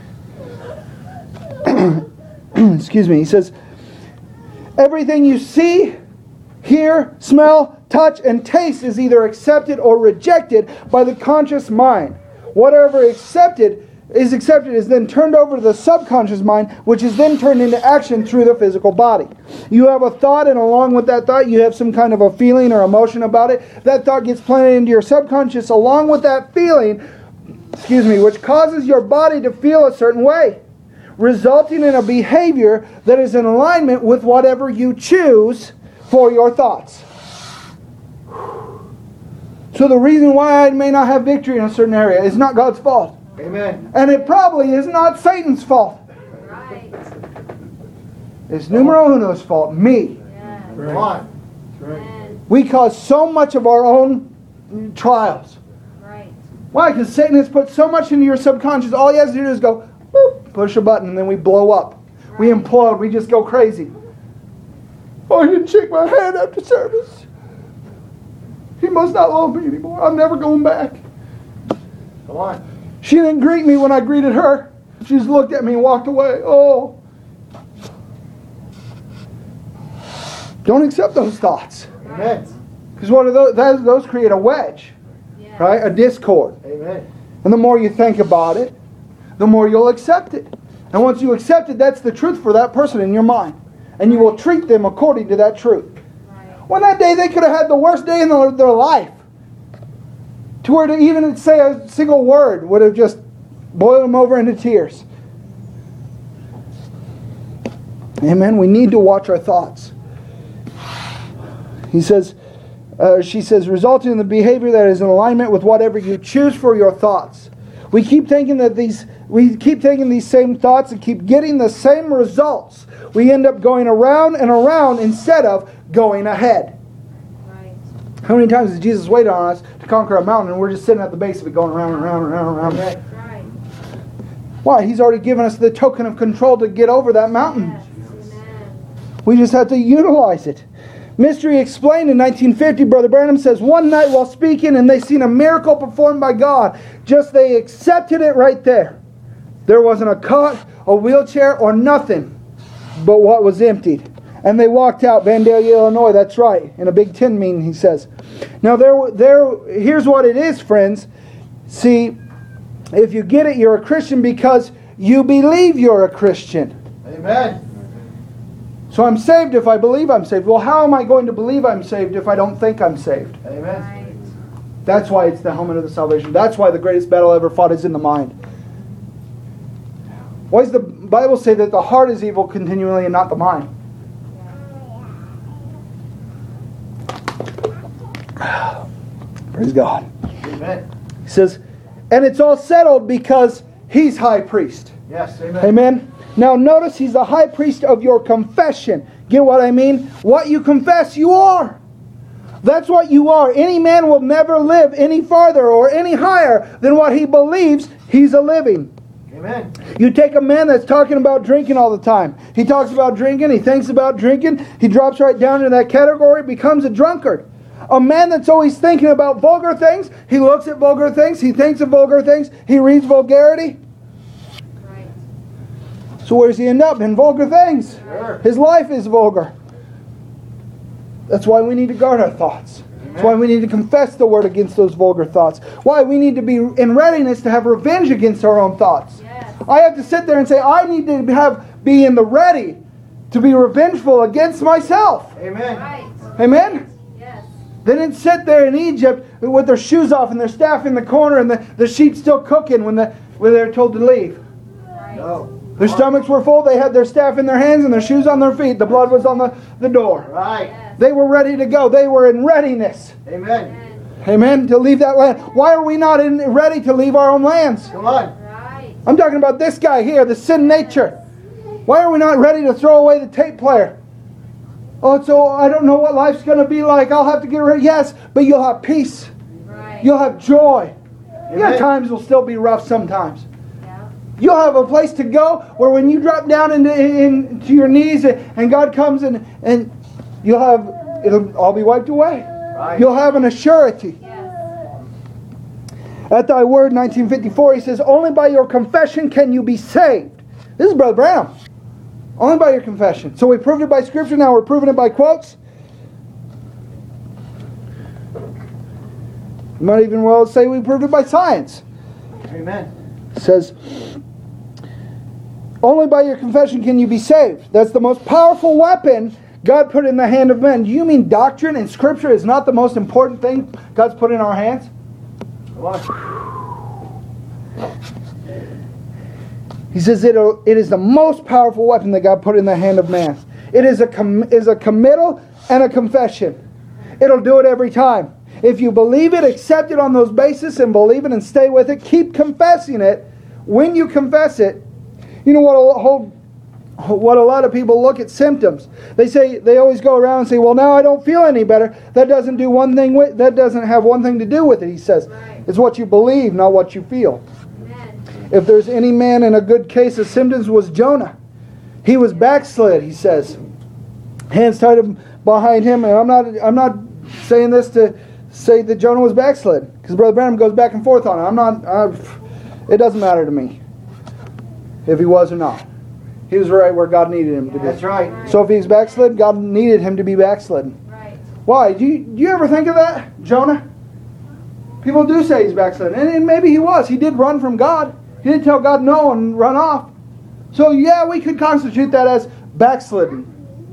S1: Excuse me. He says, everything you see, hear, smell, touch, and taste is either accepted or rejected by the conscious mind. Whatever accepted is then turned over to the subconscious mind, which is then turned into action through the physical body. You have a thought, and along with that thought, you have some kind of a feeling or emotion about it. That thought gets planted into your subconscious along with that feeling, which causes your body to feel a certain way, resulting in a behavior that is in alignment with whatever you choose for your thoughts. So the reason why I may not have victory in a certain area is not God's fault.
S2: Amen.
S1: And it probably is not Satan's fault.
S3: Right.
S1: It's numero uno's fault, me.
S3: Yes.
S2: Come on.
S3: Amen.
S1: We cause so much of our own trials.
S3: Right.
S1: Why? Because Satan has put so much into your subconscious. All he has to do is go, boop, push a button, and then we blow up. We implode. We just go crazy. Oh, I didn't shake my hand after service. He must not love me anymore. I'm never going back.
S2: Come on.
S1: She didn't greet me when I greeted her. She just looked at me and walked away. Oh. Don't accept those thoughts.
S2: Amen.
S1: Because what are those? Those create a wedge,
S3: Yeah.
S1: right? A discord.
S2: Amen.
S1: And the more you think about it, the more you'll accept it. And once you accept it, that's the truth for that person in your mind. And you will treat them according to that truth.
S3: Right.
S1: Well, that day they could have had the worst day in their life. To where to even say a single word would have just boiled them over into tears. Amen. We need to watch our thoughts. She says, resulting in the behavior that is in alignment with whatever you choose for your thoughts. We keep thinking these same thoughts and keep getting the same results. We end up going around and around instead of going ahead. How many times has Jesus waited on us to conquer a mountain and we're just sitting at the base of it going around and around and around and around?
S2: Amen.
S3: Right.
S1: Why? He's already given us the token of control to get over that mountain.
S3: Yes. Amen.
S1: We just have to utilize it. Mystery Explained in 1950, Brother Branham says, one night while speaking and they seen a miracle performed by God. Just they accepted it right there. There wasn't a cot, a wheelchair, or nothing but what was emptied. And they walked out, Vandalia, Illinois, that's right, in a Big Ten meeting, he says. Now, here's what it is, friends. See, if you get it, you're a Christian because you believe you're a Christian.
S2: Amen.
S1: So I'm saved if I believe I'm saved. Well, how am I going to believe I'm saved if I don't think I'm saved?
S2: Amen.
S3: Right.
S1: That's why it's the helmet of the salvation. That's why the greatest battle ever fought is in the mind. Why does the Bible say that the heart is evil continually and not the mind? Praise God.
S2: Amen.
S1: He says, and it's all settled because He's high priest.
S2: Yes. Amen.
S1: Amen. Now notice He's the high priest of your confession. Get what I mean? What you confess, you are. That's what you are. Any man will never live any farther or any higher than what he believes he's a living.
S2: Amen.
S1: You take a man that's talking about drinking all the time. He talks about drinking. He thinks about drinking. He drops right down into that category, becomes a drunkard. A man that's always thinking about vulgar things. He looks at vulgar things. He thinks of vulgar things. He reads vulgarity.
S3: Right.
S1: So where does he end up? In vulgar things.
S2: Sure.
S1: His life is vulgar. That's why we need to guard our thoughts. That's why we need to confess the word against those vulgar thoughts. Why we need to be in readiness to have revenge against our own thoughts.
S3: Yes.
S1: I have to sit there and say, I need to be in the ready to be revengeful against myself.
S2: Amen.
S3: Right.
S1: Amen?
S3: Yes.
S1: They didn't sit there in Egypt with their shoes off and their staff in the corner and the sheep still cooking when they were told to leave.
S3: Right.
S2: No.
S1: Their stomachs were full. They had their staff in their hands and their shoes on their feet. The blood was on the door.
S2: Right.
S3: Yes.
S1: They were ready to go. They were in readiness.
S2: Amen.
S3: Amen.
S1: Amen. To leave that land. Why are we not ready to leave our own lands?
S2: Come on.
S3: Right.
S1: I'm talking about this guy here, the sin nature. Why are we not ready to throw away the tape player? Oh, so I don't know what life's going to be like. I'll have to get rid of it. Yes, but you'll have peace.
S3: Right.
S1: You'll have joy. Yeah,
S2: Amen.
S1: times will still be rough sometimes.
S3: Yeah.
S1: You'll have a place to go where when you drop down into your knees and God comes and it'll all be wiped away.
S2: Right.
S1: You'll have an assurity.
S3: Yes.
S1: At thy word, 1954, he says, only by your confession can you be saved. This is Brother Brown. Only by your confession. So we proved it by Scripture, now we're proving it by quotes. You might even well say we proved it by science.
S2: Amen.
S1: It says, only by your confession can you be saved. That's the most powerful weapon God put in the hand of men. Do you mean doctrine and Scripture is not the most important thing God's put in our hands?
S2: Come on.
S1: He says it is the most powerful weapon that God put in the hand of man. It is a committal and a confession. It'll do it every time. If you believe it, accept it on those bases and believe it and stay with it. Keep confessing it. When you confess it, you know what a lot of people look at symptoms. They always go around and say, well, now I don't feel any better. That doesn't have one thing to do with it, he says.
S3: Right.
S1: It's what you believe, not what you feel.
S3: Amen.
S1: If there's any man in a good case of symptoms, was Jonah. He was backslid, he says. Hands tied behind him. And I'm not saying this to say that Jonah was backslid, because Brother Branham goes back and forth on it. It doesn't matter to me if he was or not. He was right where God needed him to be.
S2: That's right.
S1: So if he's backslid, God needed him to be backslidden.
S3: Right.
S1: Why? Do you ever think of that, Jonah? People do say he's backslidden. And maybe he was. He did run from God. He didn't tell God no and run off. So yeah, we could constitute that as backslidden.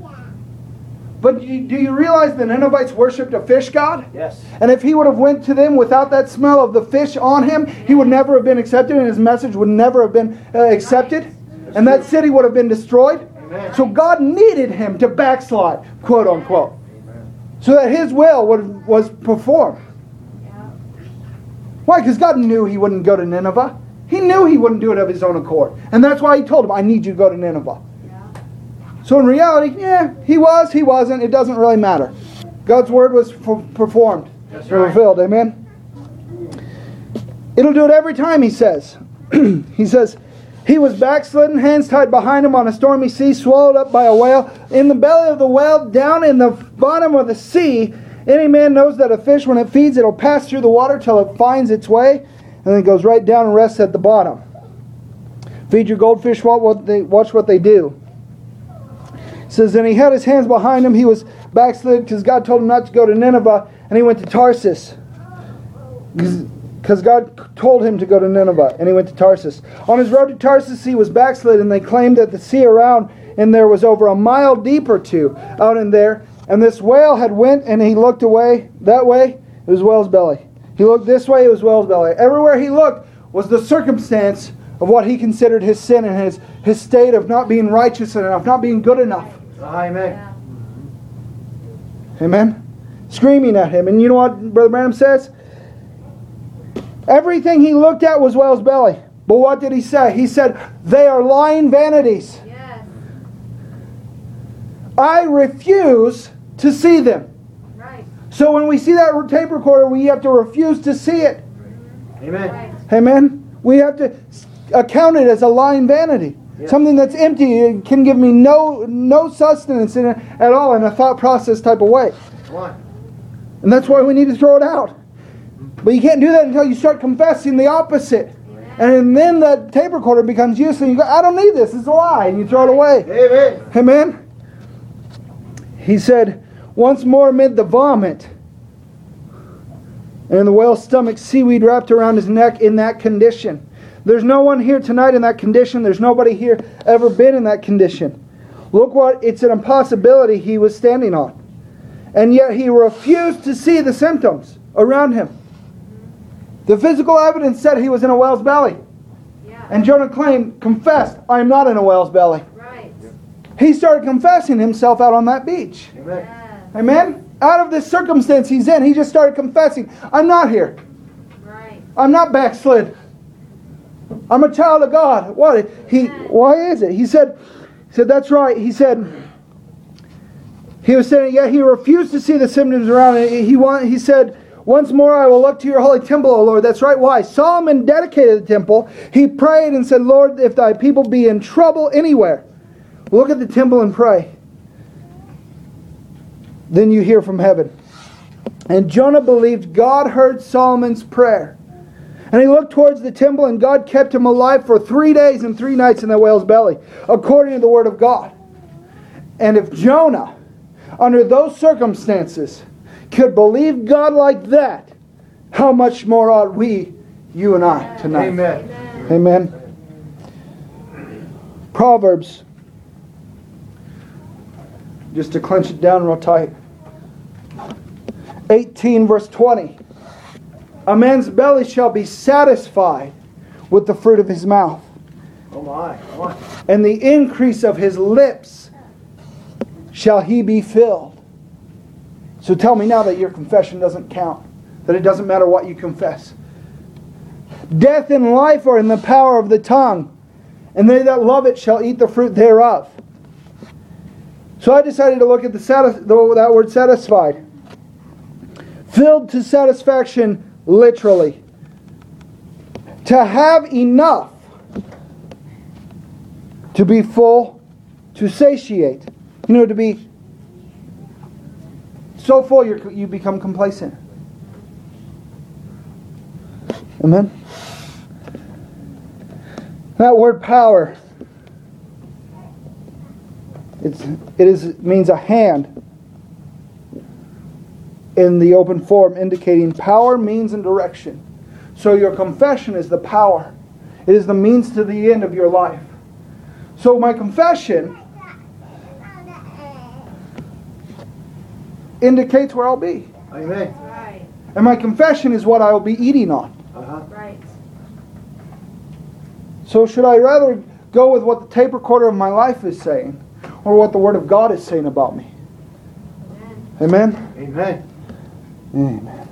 S1: But do you realize the Ninevites worshipped a fish god?
S2: Yes.
S1: And if he would have went to them without that smell of the fish on him, he would never have been accepted and his message would never have been accepted. And that city would have been destroyed.
S2: Amen.
S1: So God needed him to backslide, quote unquote, so that his will was performed.
S3: Yeah.
S1: Why? Because God knew he wouldn't go to Nineveh. He knew he wouldn't do it of his own accord. And that's why he told him, I need you to go to Nineveh.
S3: Yeah.
S1: So in reality, yeah, he wasn't. It doesn't really matter. God's word was performed.
S2: That's right.
S1: Fulfilled. Amen? It'll do it every time, he says. He says, he was backslidden, hands tied behind him on a stormy sea, swallowed up by a whale. In the belly of the whale, down in the bottom of the sea, any man knows that a fish, when it feeds, it'll pass through the water till it finds its way, and then it goes right down and rests at the bottom. Feed your goldfish, watch what they do. It says, and he had his hands behind him. He was backslid because God told him not to go to Nineveh, and he went to Tarsus. Because God told him to go to Nineveh, and he went to Tarsus. On his road to Tarsus, he was backslid, and they claimed that the sea around in there was over a mile deep or two out in there. And this whale had went, and he looked away that way, it was whale's belly. He looked this way, it was whale's belly. Everywhere he looked was the circumstance of what he considered his sin and his state of not being righteous enough, not being good enough.
S2: Amen.
S3: Yeah.
S1: Amen? Screaming at him. And you know what Brother Branham says? Everything he looked at was whale's belly. But what did he say? He said, they are lying vanities.
S3: Yes.
S1: I refuse to see them.
S3: Right.
S1: So when we see that tape recorder, we have to refuse to see it.
S2: Amen.
S3: Right.
S1: Amen? We have to account it as a lying vanity.
S2: Yes.
S1: Something that's empty. It can give me no sustenance in it at all in a thought process type of way.
S2: Come on.
S1: And that's why we need to throw it out. But you can't do that until you start confessing the opposite. And then that tape recorder becomes useless. And you go, I don't need this. It's a lie. And you throw it away.
S2: Amen.
S1: Amen? He said, once more amid the vomit and in the whale's stomach, seaweed wrapped around his neck in that condition. There's no one here tonight in that condition. There's nobody here ever been in that condition. Look what, it's an impossibility he was standing on. And yet he refused to see the symptoms around him. The physical evidence said he was in a whale's belly.
S3: Yeah.
S1: And Jonah confessed, I am not in a whale's belly.
S3: Right.
S1: He started confessing himself out on that beach.
S2: Amen.
S3: Yeah.
S1: Amen? Out of this circumstance he's in, he just started confessing, I'm not here.
S3: Right.
S1: I'm not backslid. I'm a child of God. What? Why is it? He said, that's right. He was saying, yeah, he refused to see the symptoms around it. He said, Once more I will look to your holy temple, O Lord. That's right. Why? Solomon dedicated the temple. He prayed and said, Lord, if thy people be in trouble anywhere, look at the temple and pray. Then you hear from heaven. And Jonah believed God heard Solomon's prayer. And he looked towards the temple, and God kept him alive for 3 days and 3 nights in the whale's belly, according to the word of God. And if Jonah, under those circumstances, could believe God like that, how much more ought we, you and I, tonight?
S2: Amen.
S1: Amen. Proverbs, just to clench it down real tight. 18 verse 20. A man's belly shall be satisfied with the fruit of his mouth,
S2: Oh my. Come on.
S1: and the increase of his lips shall he be filled. So tell me now that your confession doesn't count, that it doesn't matter what you confess. Death and life are in the power of the tongue, and they that love it shall eat the fruit thereof. So I decided to look at that word satisfied. Filled to satisfaction, literally. To have enough. To be full. To satiate. You know, to be so full you become complacent. Amen? That word power, it means a hand in the open form, indicating power, means, and direction. So your confession is the power. It is the means to the end of your life. So my confession indicates where I'll be.
S2: Amen.
S3: Right.
S1: And my confession is what I will be eating on.
S3: Right.
S1: So should I rather go with what the tape recorder of my life is saying, or what the Word of God is saying about me?
S3: Amen.
S1: Amen?
S2: Amen.
S1: Amen.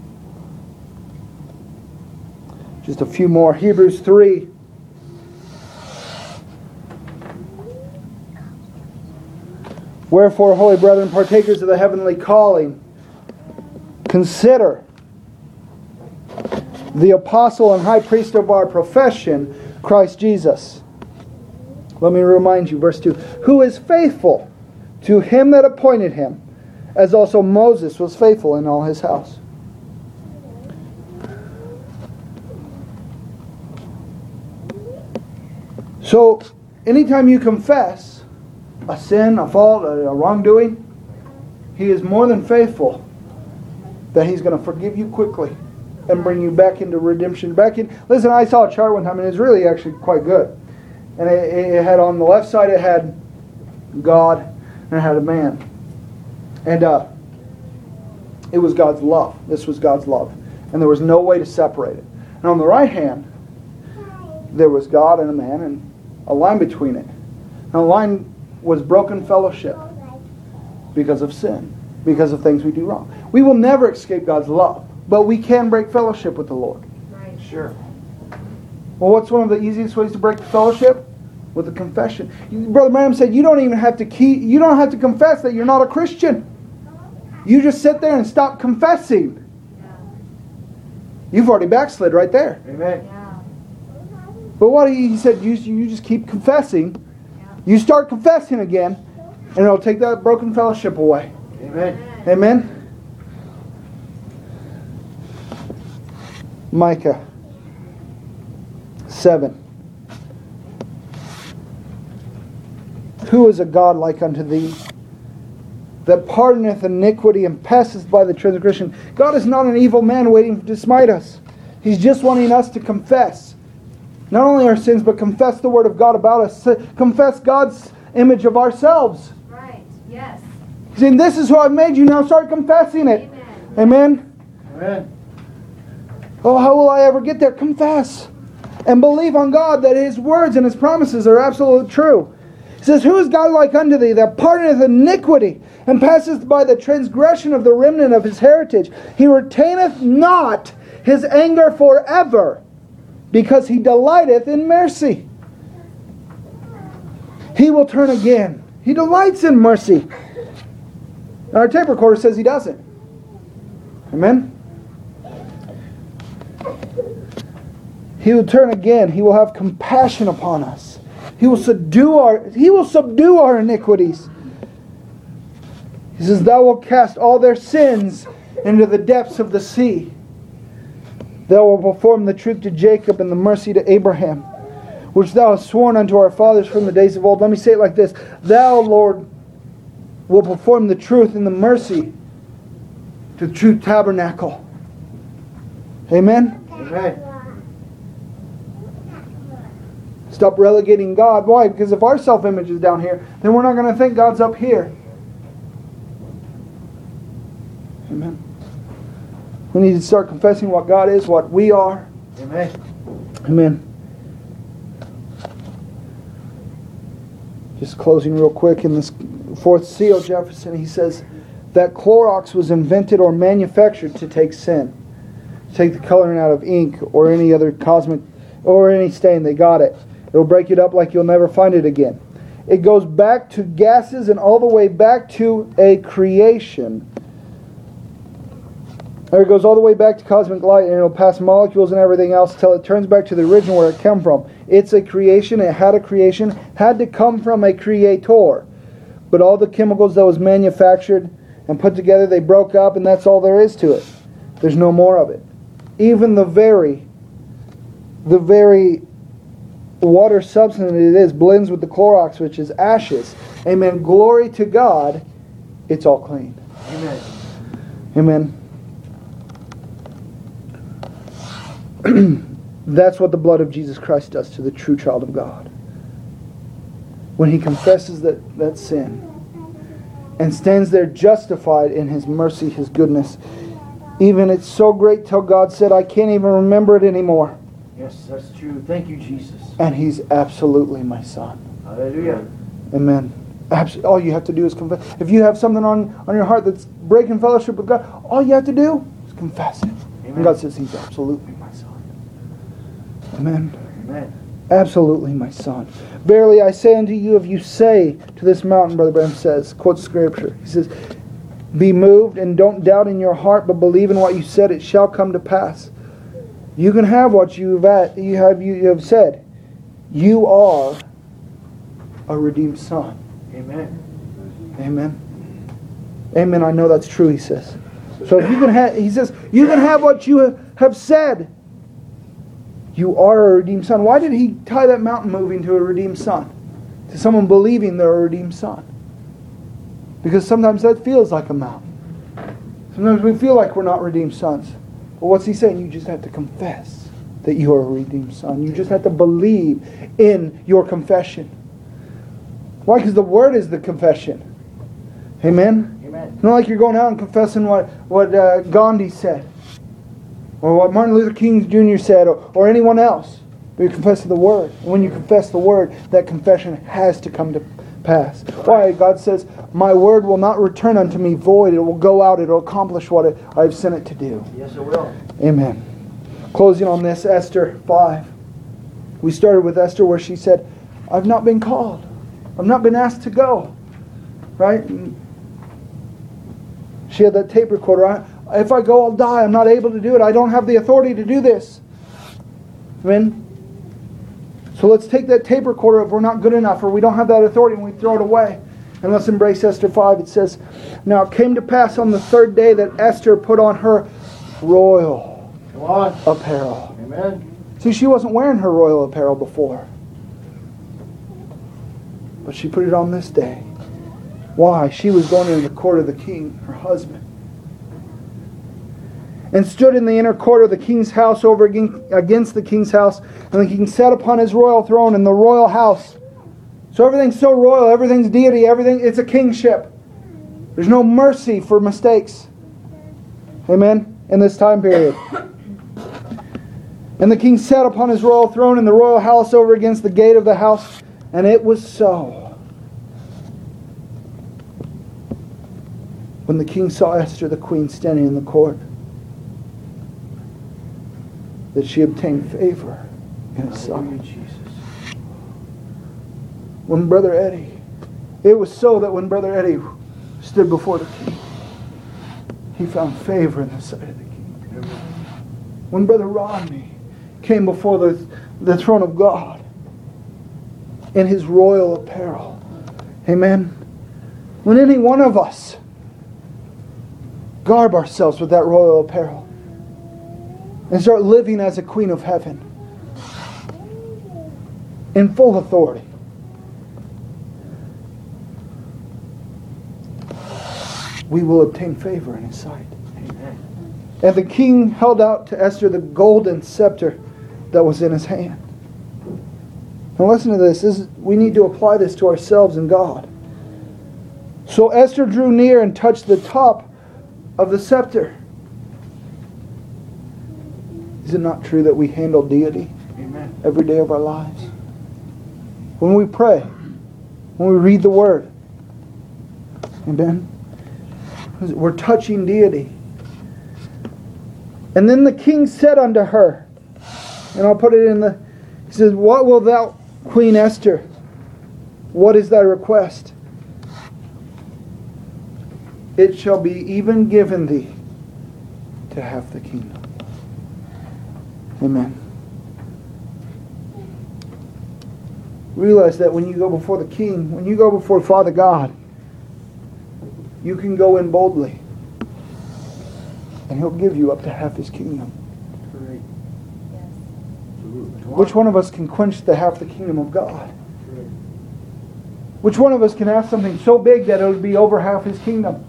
S1: Just a few more. Hebrews 3. Wherefore, holy brethren, partakers of the heavenly calling, consider the apostle and high priest of our profession, Christ Jesus. Let me remind you, verse 2. Who is faithful to him that appointed him, as also Moses was faithful in all his house. So, anytime you confess a sin, a fault, a wrongdoing, He is more than faithful that He's going to forgive you quickly and bring you back into redemption. Listen, I saw a chart one time, and it's really actually quite good. And it had on the left side, it had God, and it had a man. And it was God's love. This was God's love. And there was no way to separate it. And on the right hand, there was God and a man, and a line between it. And the line was broken fellowship because of sin, because of things we do wrong. We will never escape God's love, but we can break fellowship with the Lord.
S3: Right.
S2: Sure.
S1: Well, what's one of the easiest ways to break the fellowship? With a confession. Brother Branham said you don't have to confess that you're not a Christian. You just sit there and stop confessing.
S3: Yeah.
S1: You've already backslid right there.
S2: Amen.
S3: Yeah.
S1: But what he said, you just keep confessing.
S3: Yeah.
S1: You start confessing again, and it'll take that broken fellowship away.
S2: Amen.
S1: Amen? Micah 7. Who is a God like unto thee, that pardoneth iniquity and passeth by the transgression? God is not an evil man waiting to smite us. He's just wanting us to confess. Not only our sins, but confess the Word of God about us. Confess God's image of ourselves.
S3: Right. Yes.
S1: He's saying, this is who I've made you. Now start confessing it.
S3: Amen.
S1: Amen?
S2: Amen.
S1: Oh, how will I ever get there? Confess. And believe on God that His words and His promises are absolutely true. He says, who is God like unto thee, that pardoneth iniquity, and passeth by the transgression of the remnant of His heritage? He retaineth not His anger forever, because He delighteth in mercy. He will turn again. He delights in mercy. Our tape recorder says He doesn't. Amen? He will turn again. He will have compassion upon us. He will subdue our iniquities. He says, Thou wilt cast all their sins into the depths of the sea. Thou wilt perform the truth to Jacob and the mercy to Abraham, which Thou hast sworn unto our fathers from the days of old. Let me say it like this. Thou, Lord, will perform the truth and the mercy to the true tabernacle. Amen?
S2: Amen.
S1: Stop relegating God. Why? Because if our self-image is down here, then we're not going to think God's up here. Amen. We need to start confessing what God is, what we are.
S2: Amen.
S1: Amen. Just closing real quick in this fourth seal, Jefferson, he says that Clorox was invented or manufactured to take sin. Take the coloring out of ink or any other cosmic or any stain. They got it. It'll break it up like you'll never find it again. It goes back to gases and all the way back to a creation. Or it goes all the way back to cosmic light, and it'll pass molecules and everything else until it turns back to the original where it came from. It's a creation. It had a creation. Had to come from a creator. But all the chemicals that was manufactured and put together, they broke up, and that's all there is to it. There's no more of it. Even the very water substance it is blends with the Clorox, which is ashes. Amen. Glory to God. It's all clean.
S2: Amen.
S1: Amen. That's what the blood of Jesus Christ does to the true child of God. When he confesses that sin and stands there justified in His mercy, His goodness. Even it's so great till God said, I can't even remember it anymore.
S2: Yes, that's true. Thank you, Jesus.
S1: And He's absolutely my Son.
S2: Hallelujah.
S1: Amen. All you have to do is confess. If you have something on your heart that's breaking fellowship with God, all you have to do is confess it.
S2: Amen.
S1: And God says, He's absolutely my Son. Amen.
S2: Amen.
S1: Absolutely my Son. Verily I say unto you, if you say to this mountain, Brother Branham says, quotes Scripture, he says, be moved and don't doubt in your heart, but believe in what you said, it shall come to pass. You can have what you have said. You are a redeemed son.
S2: Amen.
S1: Amen. Amen. I know that's true, he says. So if you can have, he says, you can have what you have said. You are a redeemed son. Why did he tie that mountain moving to a redeemed son? To someone believing they're a redeemed son. Because sometimes that feels like a mountain. Sometimes we feel like we're not redeemed sons. But what's he saying? You just have to confess that you are a redeemed son. You just have to believe in your confession. Why? Because the Word is the confession. Amen?
S2: Amen.
S1: Not like you're going out and confessing what Gandhi said. Or what Martin Luther King Jr. said. Or anyone else. But you confess the Word. And when you confess the Word, that confession has to come to pass. Why? God says, my word will not return unto me void. It will go out. It will accomplish what I've sent it to do.
S2: Yes, it will.
S1: Amen. Closing on this, Esther 5. We started with Esther where she said, I've not been called. I've not been asked to go. Right? And she had that tape recorder. If I go, I'll die. I'm not able to do it. I don't have the authority to do this. Amen. So let's take that tape recorder if we're not good enough or we don't have that authority and we throw it away. And let's embrace Esther 5. It says, now it came to pass on the third day that Esther put on her royal apparel.
S2: Amen.
S1: See, she wasn't wearing her royal apparel before. But she put it on this day. Why? She was going into the court of the king, her husband. And stood in the inner court of the king's house over against the king's house. And the king sat upon his royal throne in the royal house. So everything's so royal, everything's deity, it's a kingship. There's no mercy for mistakes. Amen? In this time period. And the king sat upon his royal throne in the royal house over against the gate of the house. And it was so. When the king saw Esther, the queen, standing in the court, that she obtained favor in his sight. When Brother Eddie, it was so that when Brother Eddie stood before the king, he found favor in the sight of the king. When Brother Rodney came before the throne of God in his royal apparel. Amen. When any one of us garb ourselves with that royal apparel and start living as a queen of heaven in full authority, we will obtain favor in His sight.
S2: Amen.
S1: And the king held out to Esther the golden scepter that was in his hand. Now listen to this. We need to apply this to ourselves and God. So Esther drew near and touched the top of the scepter. Is it not true that we handle deity
S2: Amen.
S1: every day of our lives? When we pray, when we read the Word, amen? We're touching deity. And then the king said unto her, and I'll put it in the, he says, What wilt thou, Queen Esther? What is thy request? It shall be even given thee to have the kingdom. Amen. Realize that when you go before the king, when you go before Father God, you can go in boldly. And He'll give you up to half His kingdom.
S2: Great.
S1: Which one of us can quench the half the kingdom of God? Which one of us can have something so big that it would be over half His kingdom?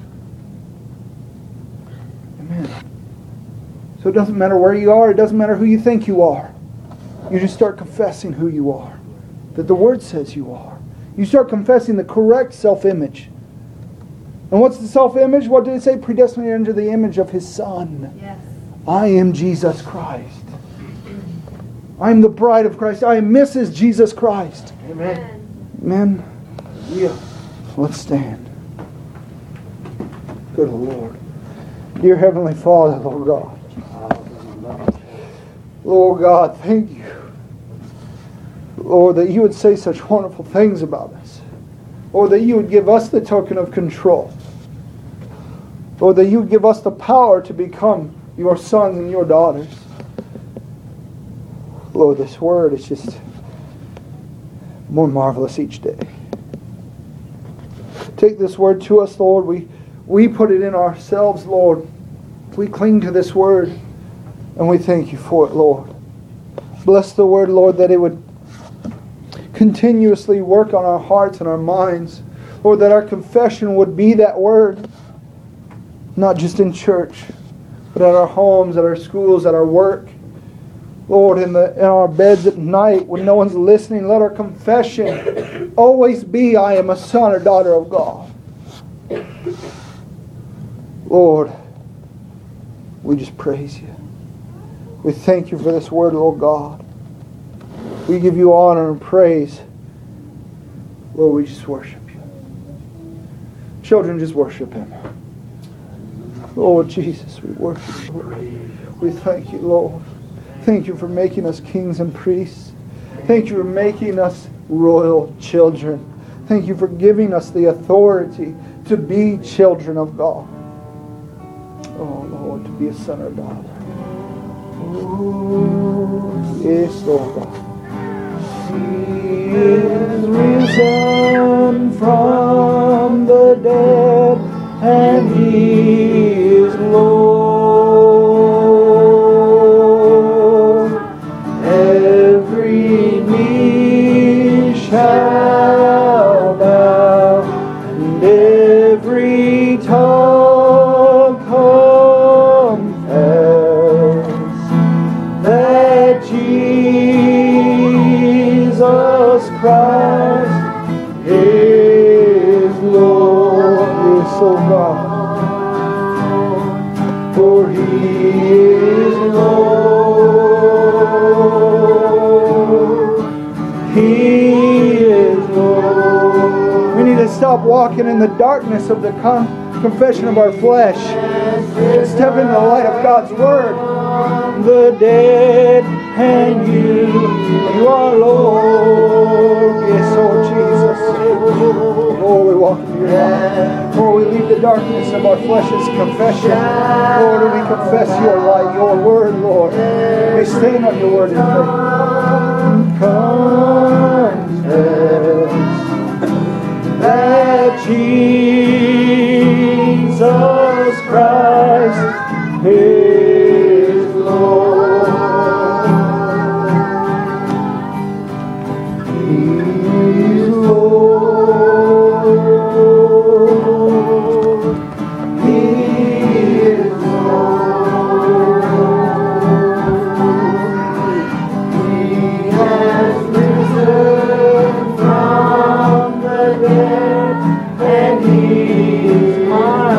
S1: Amen. So it doesn't matter where you are. It doesn't matter who you think you are. You just start confessing who you are. That the Word says you are. You start confessing the correct self-image. And what's the self-image? What did it say? Predestinated unto the image of His Son.
S3: Yes.
S1: I am Jesus Christ. I am the bride of Christ. I am Mrs. Jesus Christ.
S2: Amen.
S1: Amen.
S2: Yeah.
S1: Let's stand. Good Lord. Dear Heavenly Father, Lord God. Lord God, thank you. Lord, that you would say such wonderful things about us. Lord, that you would give us the token of control. Lord, that you would give us the power to become your sons and your daughters. Lord, this word is just more marvelous each day. Take this word to us, Lord. We put it in ourselves, Lord. We cling to this word, and we thank you for it, Lord. Bless the word, Lord, that it would continuously work on our hearts and our minds. Lord, that our confession would be that word, not just in church, but at our homes, at our schools, at our work. Lord, in our beds at night when no one's listening, let our confession always be, I am a son or daughter of God. Lord, we just praise you. We thank you for this word, Lord God. We give you honor and praise. Lord, we just worship you. Children, just worship Him. Lord Jesus, we worship you, Lord. We thank you, Lord. Thank you for making us kings and priests. Thank you for making us royal children. Thank you for giving us the authority to be children of God. Oh, Lord, to be a son or daughter. Oh, yes, Lord God. He is risen from the dead, and He is Lord. Every knee shall bow, and every tongue confess that Jesus Christ is Lord. Yes, oh God. For He is Lord. He is Lord. We need to stop walking in the darkness of the confession of our flesh and step into the light of God's Word. The dead and you are Lord. Yes, oh Jesus. Oh, we walk into your light. Oh, we leave the darkness of our flesh's confession. Lord, we confess your light, your word, Lord. We stand on your word in faith. Confess that Jesus Christ is Lord. He is Lord. He is Lord. He has risen from the dead, and He is my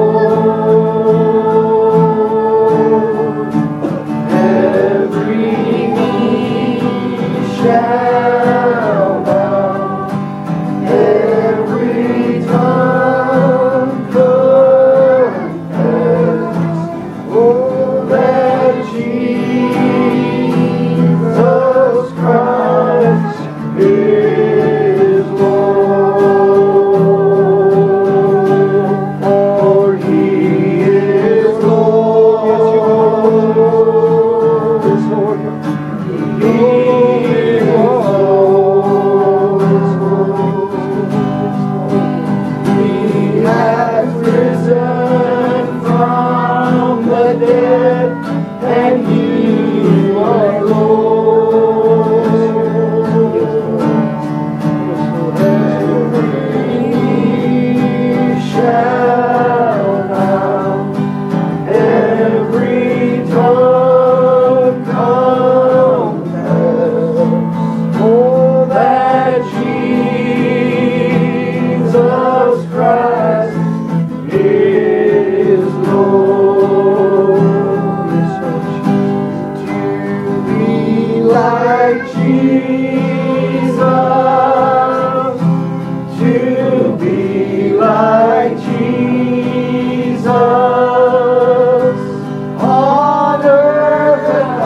S1: Lord. Every knee shall bow, every tongue confess, oh, that Jesus Christ is Lord. For He is Lord. Yes, Lord. He is Lord. He has risen from the dead, and He is my Lord. Every knee shall bow, every tongue confess, oh, that Jesus Christ is Lord. To be like Jesus, to be like Jesus, on earth I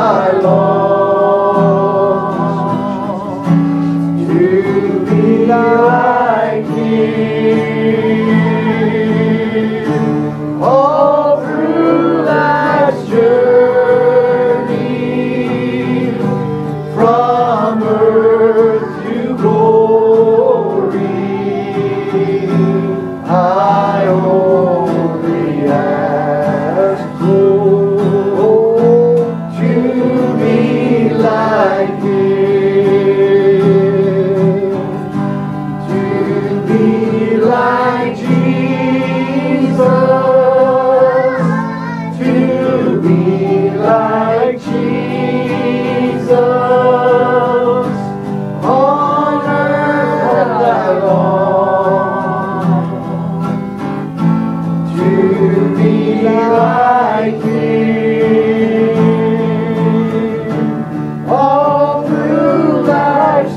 S1: long to be like Him. All through life's journey, from earth to glory, I only ask, Lord, to be like Him, to be like Jesus, to be like Jesus, on earth I long to be like Him. All through life's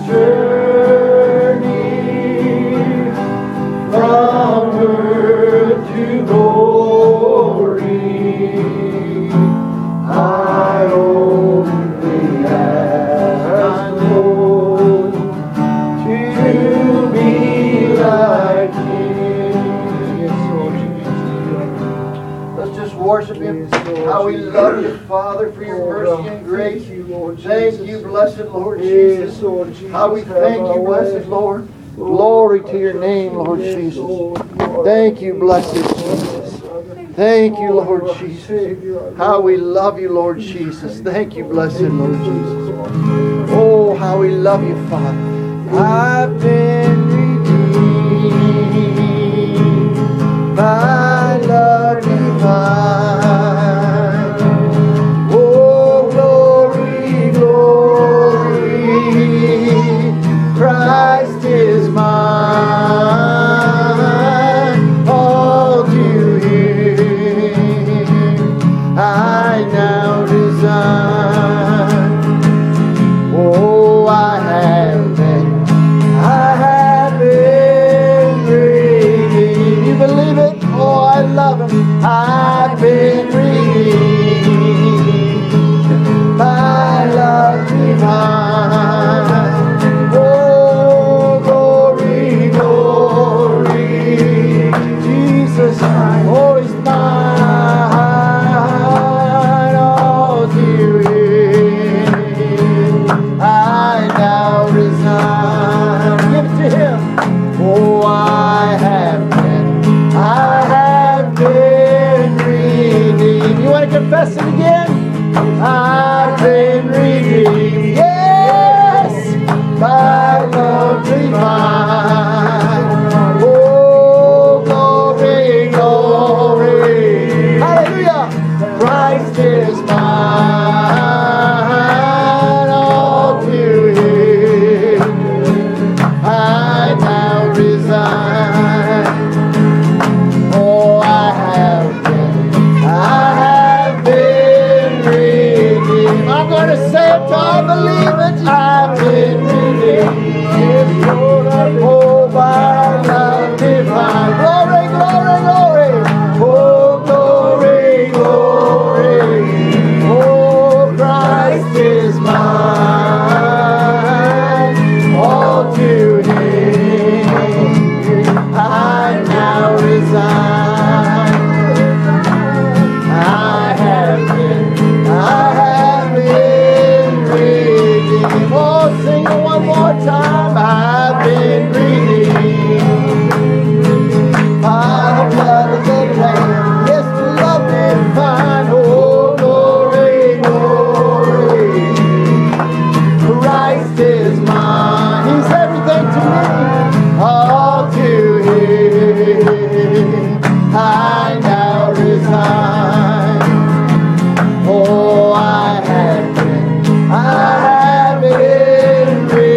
S1: journey, from earth to glory, I only ask, Lord, to be like Him. Let's just worship Him. How we love You, Father, for Your mercy and grace. Thank You, blessed Lord Jesus. How we thank You, blessed Lord. Glory to Your name, Lord Jesus. Thank You, blessed Jesus. Thank You, Lord Jesus. How we love You, Lord Jesus. Thank You, blessed Lord Jesus. Oh, how we love You, Father. I've been redeemed by love divine. Oh, glory, glory, Christ is mine. All to Him I now design. Oh, I have
S4: You want to confess it again? I've been redeemed. Yes, by love divine. Oh, glory, glory. Hallelujah. Christ is mine. All to Him I now resign. Oh, I have been redeemed. I'm going to say it till I believe it. I've been redeemed. Oh, by love divine. Glory, glory, glory. Oh, glory, glory. Oh, Christ is mine. All to Him I now resign. I have been redeemed. Oh, sing it one more time. I've been redeemed by the blood of the Lamb. Yes, the love divine. Oh, glory, glory. Christ is mine. He's everything to me. All to Him I now resign. Oh, I have been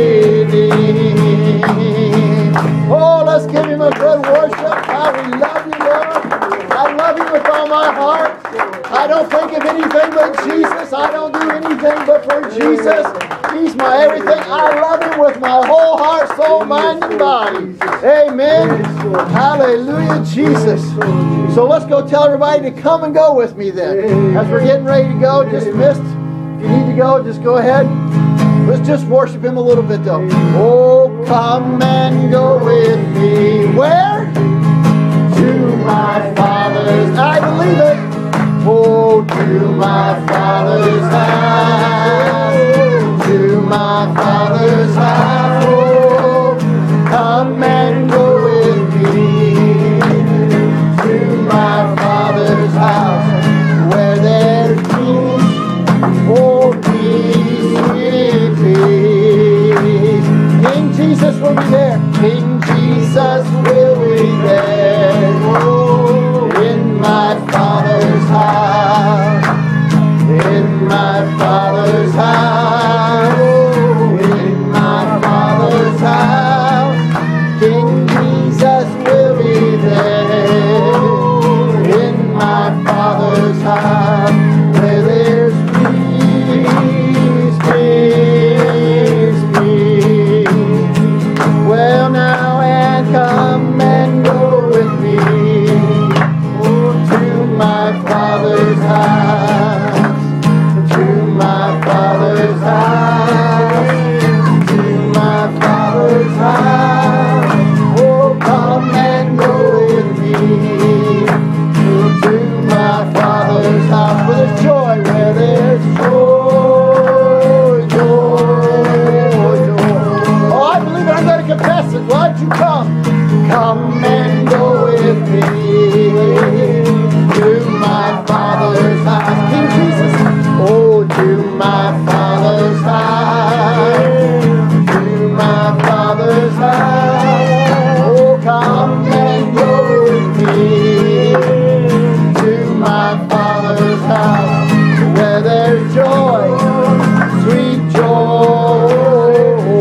S4: redeemed. Oh, let's give Him a good worship. How we love You, Lord. I love You with all my heart. I don't think of anything but Jesus. I don't do anything but for Jesus. He's my everything. I love Him with my whole heart, soul, mind, and body. Amen. Hallelujah, Jesus. So let's go tell everybody to come and go with me then. As we're getting ready to go, dismissed. If you need to go, just go ahead. Let's just worship Him a little bit though. Oh, come and go with me. Where? To my Father's. I believe it. Oh, to my Father's house. To my Father's house. Oh, come and go with me. To my Father's house. Where there's peace. Oh, peace, sweet peace. King Jesus will be there. King Jesus will be there. Oh, in my Father's house. In my Father's house. In my Father's house. King Jesus will be there. In my Father's house. Where there's peace, peace, peace. Well, now and come and go with me to my Father's house. To my Father's house. To my Father's house. Oh, come and go with me to my Father's house. Where there's joy, where there's joy, joy, joy. Oh, I believe it. I'm going to confess it. Why'd you come? Come and go with me to my Father's house. King Jesus. Oh, to my Father's house. To my Father's house. Oh, come and go with me to my Father's house, where there's joy, sweet joy.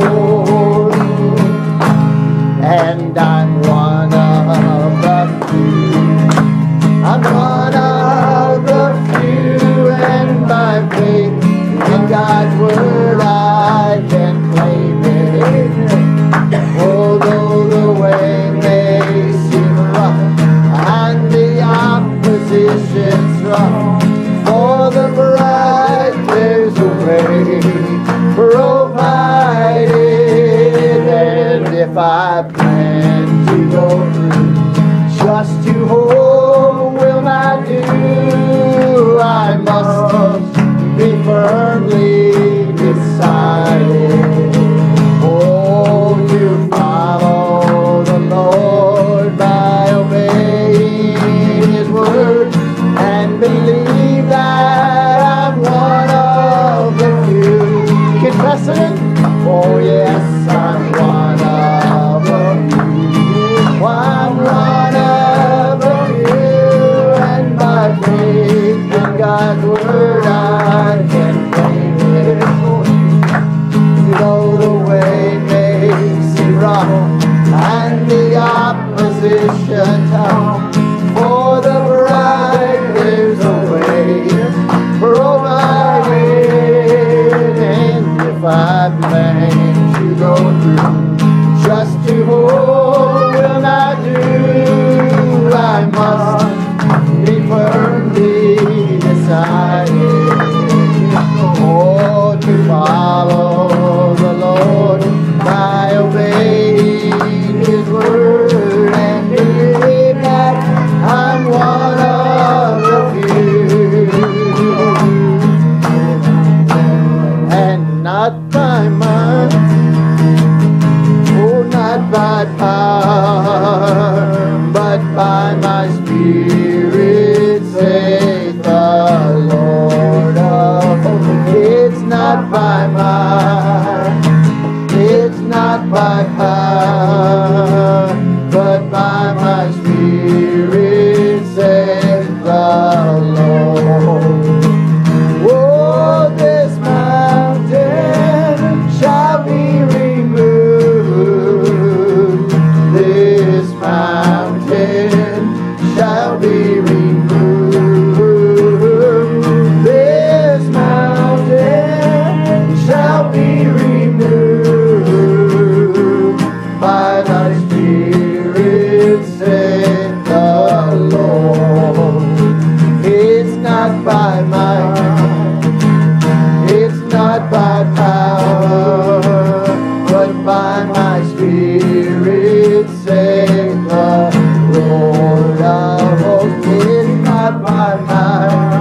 S4: And I'm one of the few. I'm one of the few, and by faith in God's word I can claim it. Although the way may seem rough and the opposition's rough, for the bride there's a way provided. And if I plan to go through, just to hold will not do. I must be firmly decided. Oh, to follow the Lord by obeying His word and believe believe that I'm one of the few. Confessing it? Oh yes, I'm one of the few. I'm one of the few, and by faith in God's word I can claim it. Though the way may seem rough and the opposition tough, for the bride there's a way provided. And if I plan to go through, just to hold will not do. I must be firmly decided, oh, to follow the Lord by obeying His word, and believe that I'm one of the few, and not by might, oh, not by power, but by my Spirit, saith the Lord of hosts. It's not by might, it's not by power, but by my Spirit, saith the Lord. Oh, this mountain shall be removed. This mountain shall be removed. This mountain shall be removed by thy Spirit, saith the Lord. It's not by might, it's not by power, but by my Spirit, saith the Lord of hosts. It's not by might,